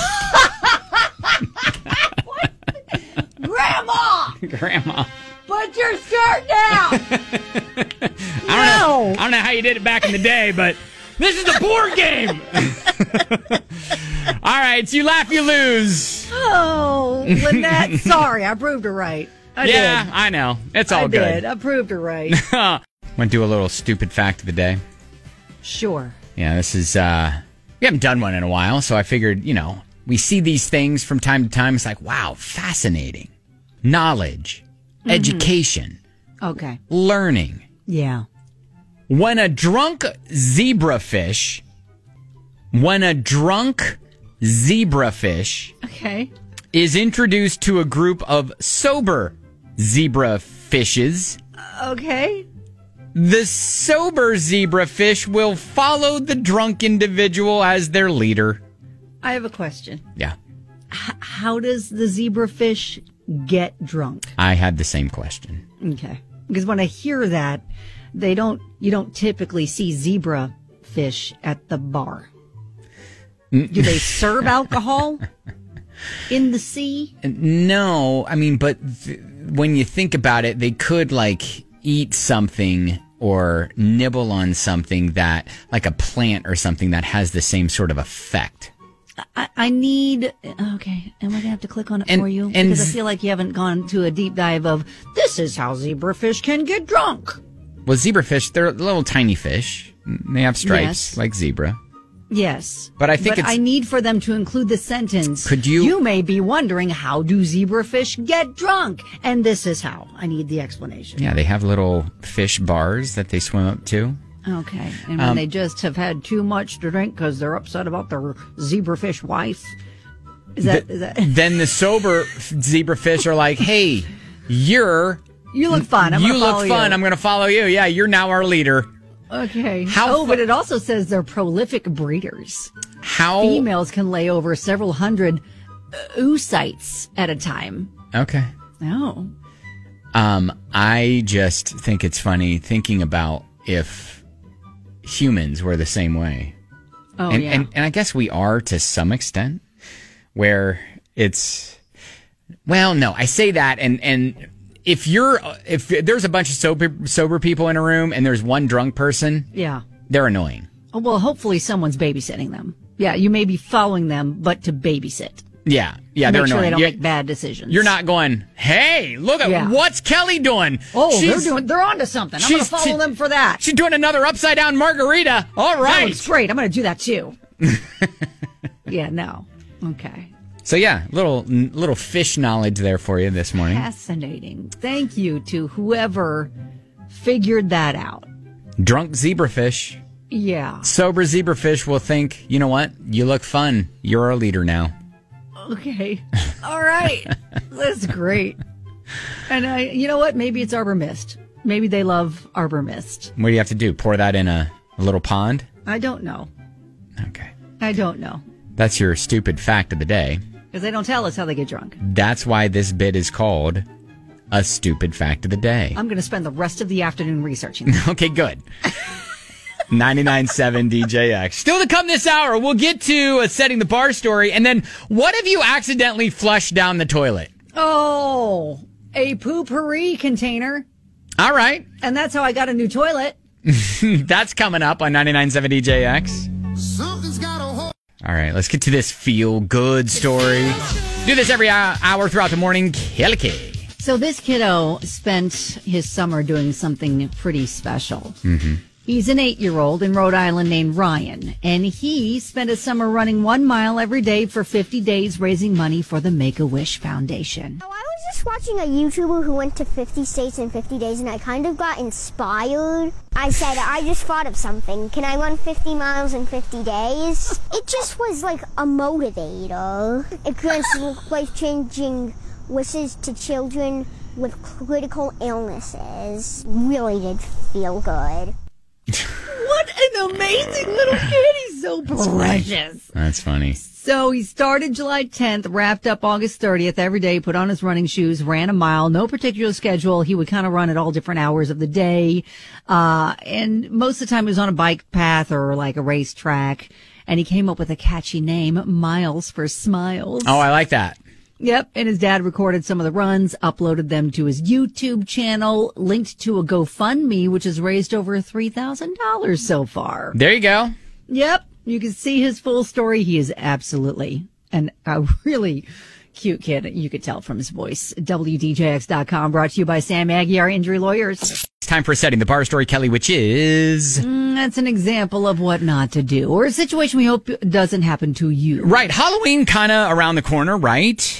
Grandma! Put your skirt down! I don't know how you did it back in the day, but this is a board game! All right, so you laugh, you lose. Oh, Lynette, sorry, I proved her right. I did. I know. It's all good. I did. I proved her right. Want to do a little stupid fact of the day? Sure. Yeah, this is, we haven't done one in a while, so I figured, we see these things from time to time. It's like, wow, fascinating. Knowledge, education, okay, learning. Yeah. When a drunk zebrafish okay, is introduced to a group of sober zebrafishes, okay, the sober zebrafish will follow the drunk individual as their leader. I have a question. Yeah. How does the zebrafish get drunk? I had the same question. Okay. Because when I hear that, you don't typically see zebra fish at the bar. Do they serve alcohol in the sea? No. I mean, but when you think about it, they could, eat something or nibble on something that, like a plant or something that has the same sort of effect. I need. Okay, am I gonna have to click on it for you? Because I feel like you haven't gone to a deep dive of this is how zebrafish can get drunk. Well, zebrafish, they're little tiny fish. They have stripes like zebra. Yes, but I need for them to include the sentence. Could you? You may be wondering, how do zebrafish get drunk? And this is how. I need the explanation. Yeah, they have little fish bars that they swim up to. Okay, and when they just have had too much to drink because they're upset about their zebrafish wife. Is that? Then the sober zebrafish are like, "Hey, you look fun. I'm going to follow you. Yeah, you're now our leader." Okay. But it also says they're prolific breeders. Females can lay over several hundred oocytes at a time. Okay. Oh. I just think it's funny thinking about if humans were the same way. Oh, and, yeah. And I guess we are to some extent, where it's, well, no, I say that and if there's a bunch of sober people in a room and there's one drunk person, yeah, they're annoying. Oh, well, hopefully someone's babysitting them. Yeah, you may be following them, but to babysit. Yeah, they're annoying. Make sure they don't make bad decisions. You're not going, hey, look at what's Kelly doing? Oh, they're onto something. I'm going to follow them for that. She's doing another upside down margarita. All right, that looks great. I'm going to do that too. Yeah, no, okay. So yeah, little fish knowledge there for you this morning. Fascinating. Thank you to whoever figured that out. Drunk zebrafish. Yeah. Sober zebrafish will think, you know what? You look fun. You're our leader now. Okay. All right. That's great. And you know what? Maybe it's Arbor Mist. Maybe they love Arbor Mist. What do you have to do? Pour that in a little pond? I don't know. Okay. I don't know. That's your stupid fact of the day. Because they don't tell us how they get drunk. That's why this bit is called a stupid fact of the day. I'm going to spend the rest of the afternoon researching that. Okay, good. 99.7 DJX. Still to come this hour, we'll get to a Setting the Bar story. And then, what if you accidentally flushed down the toilet? Oh, a poo-pourri container. All right. And that's how I got a new toilet. That's coming up on 99.7 DJX. Something's got a hold. All right, let's get to this feel-good story. Do this every hour throughout the morning. Kelly K. So this kiddo spent his summer doing something pretty special. Mm-hmm. He's an 8-year-old in Rhode Island named Ryan, and he spent his summer running 1 mile every day for 50 days, raising money for the Make-A-Wish Foundation. I was just watching a YouTuber who went to 50 states in 50 days, and I kind of got inspired. I said, I just thought of something. Can I run 50 miles in 50 days? It just was like a motivator. It grants life-changing wishes to children with critical illnesses. Really did feel good. What an amazing little kid. He's so precious. That's funny. So he started July 10th, wrapped up August 30th every day, put on his running shoes, ran a mile, no particular schedule. He would kind of run at all different hours of the day. And most of the time he was on a bike path or like a racetrack. And he came up with a catchy name, Miles for Smiles. Oh, I like that. Yep, and his dad recorded some of the runs, uploaded them to his YouTube channel, linked to a GoFundMe, which has raised over $3,000 so far. There you go. Yep, you can see his full story. He is absolutely a really cute kid. You could tell from his voice. WDJX.com, brought to you by Sam Aggie, our injury lawyers. It's time for Setting the Bar story, Kelly, which is... That's an example of what not to do, or a situation we hope doesn't happen to you. Right, Halloween kind of around the corner, right?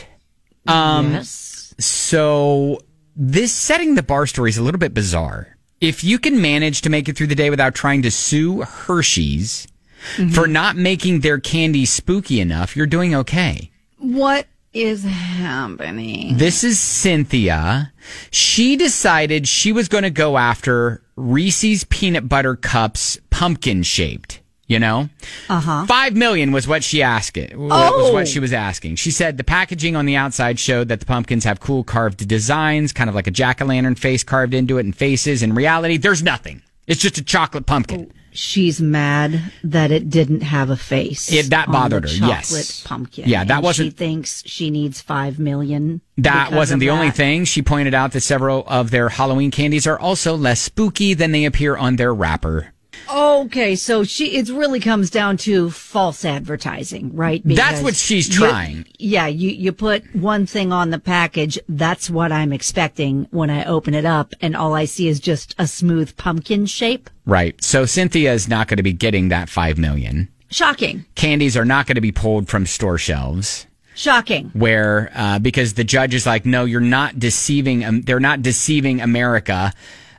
Yes. So this Setting the Bar story is a little bit bizarre. If you can manage to make it through the day without trying to sue Hershey's for not making their candy spooky enough, you're doing okay. What is happening? This is Cynthia. She decided she was going to go after Reese's Peanut Butter Cups pumpkin shaped. You know? Uh-huh. $5 million was what she asked it. Was what she was asking. She said the packaging on the outside showed that the pumpkins have cool carved designs, kind of like a jack-o'-lantern face carved into it and faces. In reality, there's nothing. It's just a chocolate pumpkin. she's mad that it didn't have a face. That bothered her. Chocolate Yes. pumpkin. Yeah, that and wasn't. She thinks she needs $5 million. That wasn't the only thing. She pointed out that several of their Halloween candies are also less spooky than they appear on their wrapper. Okay, so it really comes down to false advertising, right? That's what she's trying. You put one thing on the package. That's what I'm expecting when I open it up, and all I see is just a smooth pumpkin shape. Right. So Cynthia is not going to be getting that $5 million. Shocking. Candies are not going to be pulled from store shelves. Shocking. Where, because the judge is like, no, you're not deceiving. They're not deceiving America.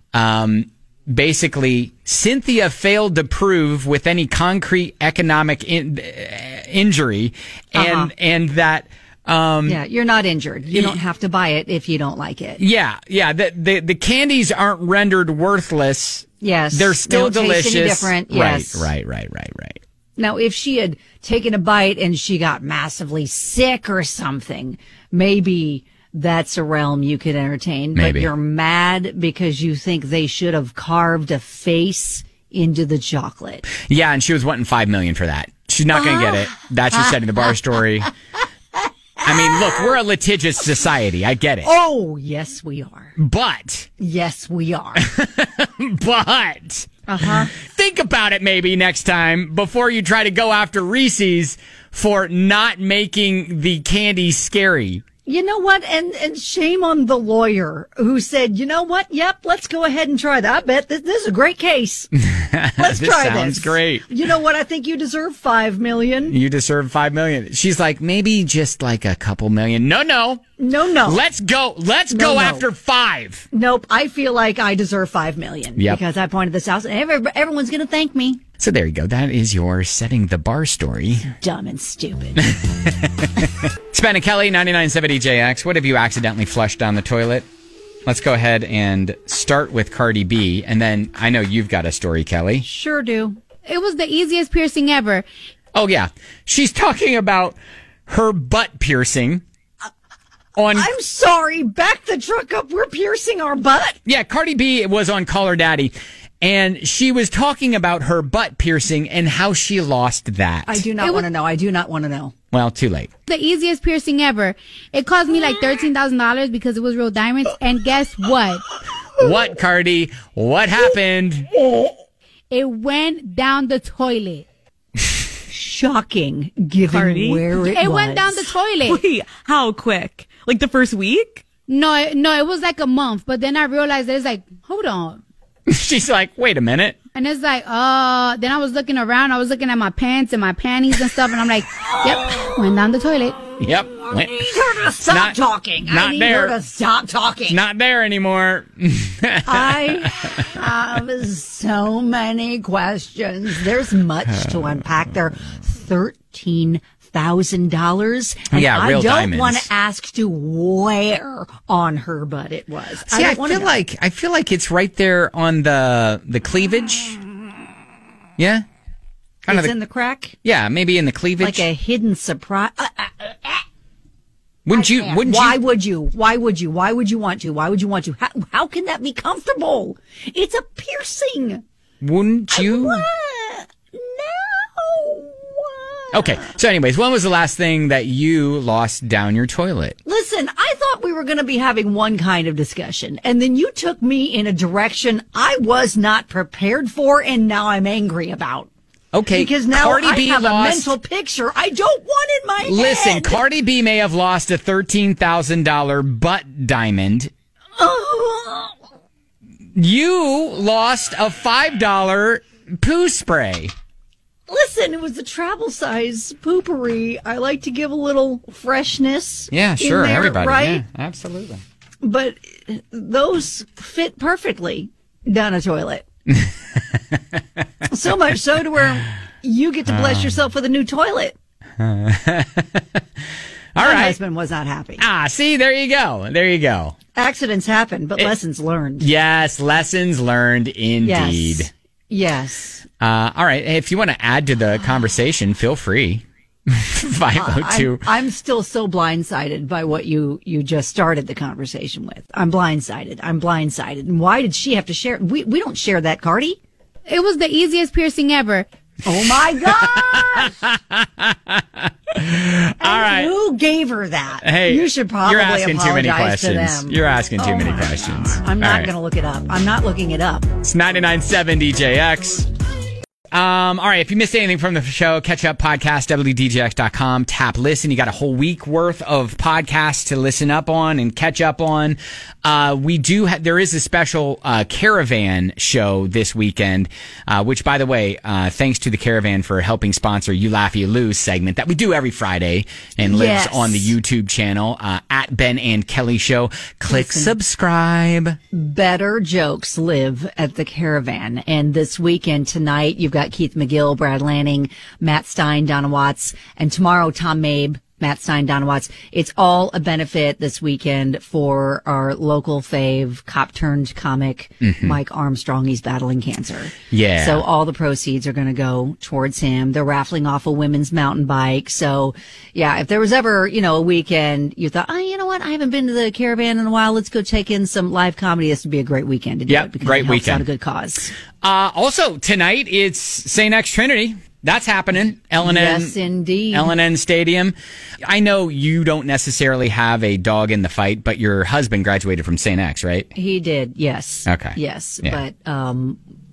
Basically, Cynthia failed to prove with any concrete economic injury, and that. You're not injured. You don't have to buy it if you don't like it. Yeah. The candies aren't rendered worthless. Yes, they're still they don't delicious. Taste any different. Yes. Right. Now, if she had taken a bite and she got massively sick or something, maybe that's a realm you could entertain. Maybe. But you're mad because you think they should have carved a face into the chocolate. Yeah, and she was wanting $5 million for that. She's not going to get it. That's just setting the bar story. I mean, look, we're a litigious society. I get it. Oh, yes, we are. But. Yes, we are. But. Think about it maybe next time before you try to go after Reese's for not making the candy scary. You know what? And shame on the lawyer who said, you know what? Yep, let's go ahead and try that. I bet this is a great case. Let's try this. Sounds great. You know what? I think you deserve $5 million. You deserve $5 million. She's like, maybe just like a couple million. No. Let's go after 5. Nope. I feel like I deserve $5 million because I pointed this out, and everyone's going to thank me. So there you go. That is your setting the bar story. Dumb and stupid. Span and Kelly, 99.7 DJX. What have you accidentally flushed down the toilet? Let's go ahead and start with Cardi B. And then I know you've got a story, Kelly. Sure do. It was the easiest piercing ever. Oh, yeah. She's talking about her butt piercing. I'm sorry. Back the truck up. We're piercing our butt. Yeah, Cardi B was on Call Her Daddy. And she was talking about her butt piercing and how she lost that. I do not want to know. I do not want to know. Well, too late. The easiest piercing ever. It cost me like $13,000 because it was real diamonds. And guess what? What, Cardi? What happened? It went down the toilet. Shocking, given Cardi? where it was. It went down the toilet. Wait, how quick? Like the first week? No, it was like a month. But then I realized that it's like, hold on. She's like, wait a minute. And it's like, then I was looking around. I was looking at my pants and my panties and stuff. And I'm like, yep, went down the toilet. Yep. I need her to stop talking. I need her to stop talking. Not there anymore. I have so many questions. There's much to unpack there. $13,000. And yeah, real diamonds. I don't want to ask to where on her butt it was. See, I feel like it's right there on the cleavage. Yeah, it's in the crack. Yeah, maybe in the cleavage, like a hidden surprise. Wouldn't you? Why would you want to? How can that be comfortable? It's a piercing. Wouldn't you? No. Okay, so anyways, when was the last thing that you lost down your toilet? Listen, I thought we were going to be having one kind of discussion, and then you took me in a direction I was not prepared for, and now I'm angry about. Okay, because now Cardi I B have lost, a mental picture I don't want in my head. Listen, Cardi B may have lost a $13,000 butt diamond. You lost a $5 poo spray. Listen, it was the travel size poopery. I like to give a little freshness. Yeah, sure, in there, everybody. Right? Yeah, absolutely. But those fit perfectly down a toilet. So much so to where you get to bless yourself with a new toilet. All My right. husband was not happy. See, there you go. There you go. Accidents happen, but lessons learned. Yes, lessons learned indeed. Yes. All right. If you want to add to the conversation, feel free. 502. I'm still so blindsided by what you just started the conversation with. I'm blindsided. And why did she have to share? We don't share that, Cardi. It was the easiest piercing ever. Oh my gosh! All right. Who gave her that? Hey, you should probably you're asking too many apologize to questions. them. You're asking too many questions. I'm not going to look it up. I'm not looking it up. It's 99.7 DJX. All right, if you missed anything from the show, catch up podcast, WDJX.com, tap listen. You got a whole week worth of podcasts to listen up on and catch up on. There is a special Caravan show this weekend, which, by the way, thanks to the Caravan for helping sponsor You Laugh, You Lose segment that we do every Friday and lives on the YouTube channel, at Ben and Kelly Show. Click subscribe. Better jokes live at the Caravan. And this weekend, tonight, you've got Keith McGill, Brad Lanning, Matt Stein, Donna Watts, and tomorrow, Tom Mabe, Matt Stein, Donna Watts. It's all a benefit this weekend for our local fave, cop-turned-comic, Mike Armstrong. He's battling cancer. Yeah. So all the proceeds are going to go towards him. They're raffling off a women's mountain bike. So, yeah, if there was ever, a weekend you thought, you know what, I haven't been to the Caravan in a while. Let's go take in some live comedy. This would be a great weekend to do it because great it helps weekend. out a good cause. Also, tonight, it's St. X Trinity. That's happening. Yes, indeed. L&N Stadium. I know you don't necessarily have a dog in the fight, but your husband graduated from St. X, right? He did, yes. Okay. Yes, Yeah. but,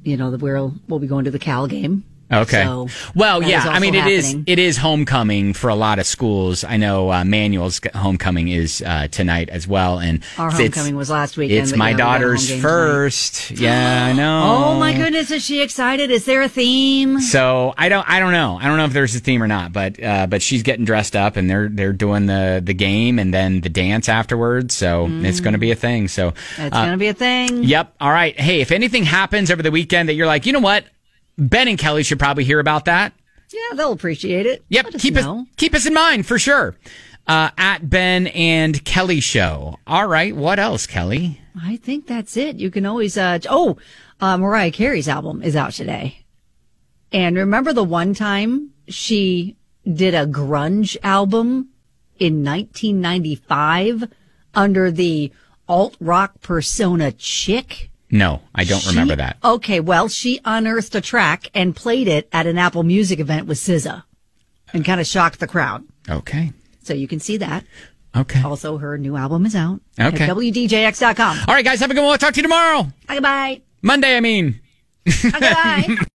we'll be going to the Cal game. Okay. So well, that is yeah, I mean, also it is homecoming for a lot of schools. I know Manuel's homecoming is tonight as well. And Our homecoming was last weekend. It's but my yeah, we got a home daughter's game first. Yeah, I know. Oh my goodness, is she excited? Is there a theme? So I don't know. I don't know if there's a theme or not, but she's getting dressed up and they're doing the game and then the dance afterwards. So it's going to be a thing. So it's going to be a thing. Yep. All right. Hey, if anything happens over the weekend that you're like, you know what? Ben and Kelly should probably hear about that. Yeah, they'll appreciate it. Yep. Keep us in mind for sure. At Ben and Kelly Show. All right. What else, Kelly? I think that's it. You can always, Mariah Carey's album is out today. And remember the one time she did a grunge album in 1995 under the alt rock persona Chick? No, I don't remember that. Okay, well, she unearthed a track and played it at an Apple Music event with SZA and kind of shocked the crowd. Okay. So you can see that. Okay. Also, her new album is out Okay. at WDJX.com. All right, guys, have a good one. We'll talk to you tomorrow. Bye-bye. Monday, I mean. Bye-bye.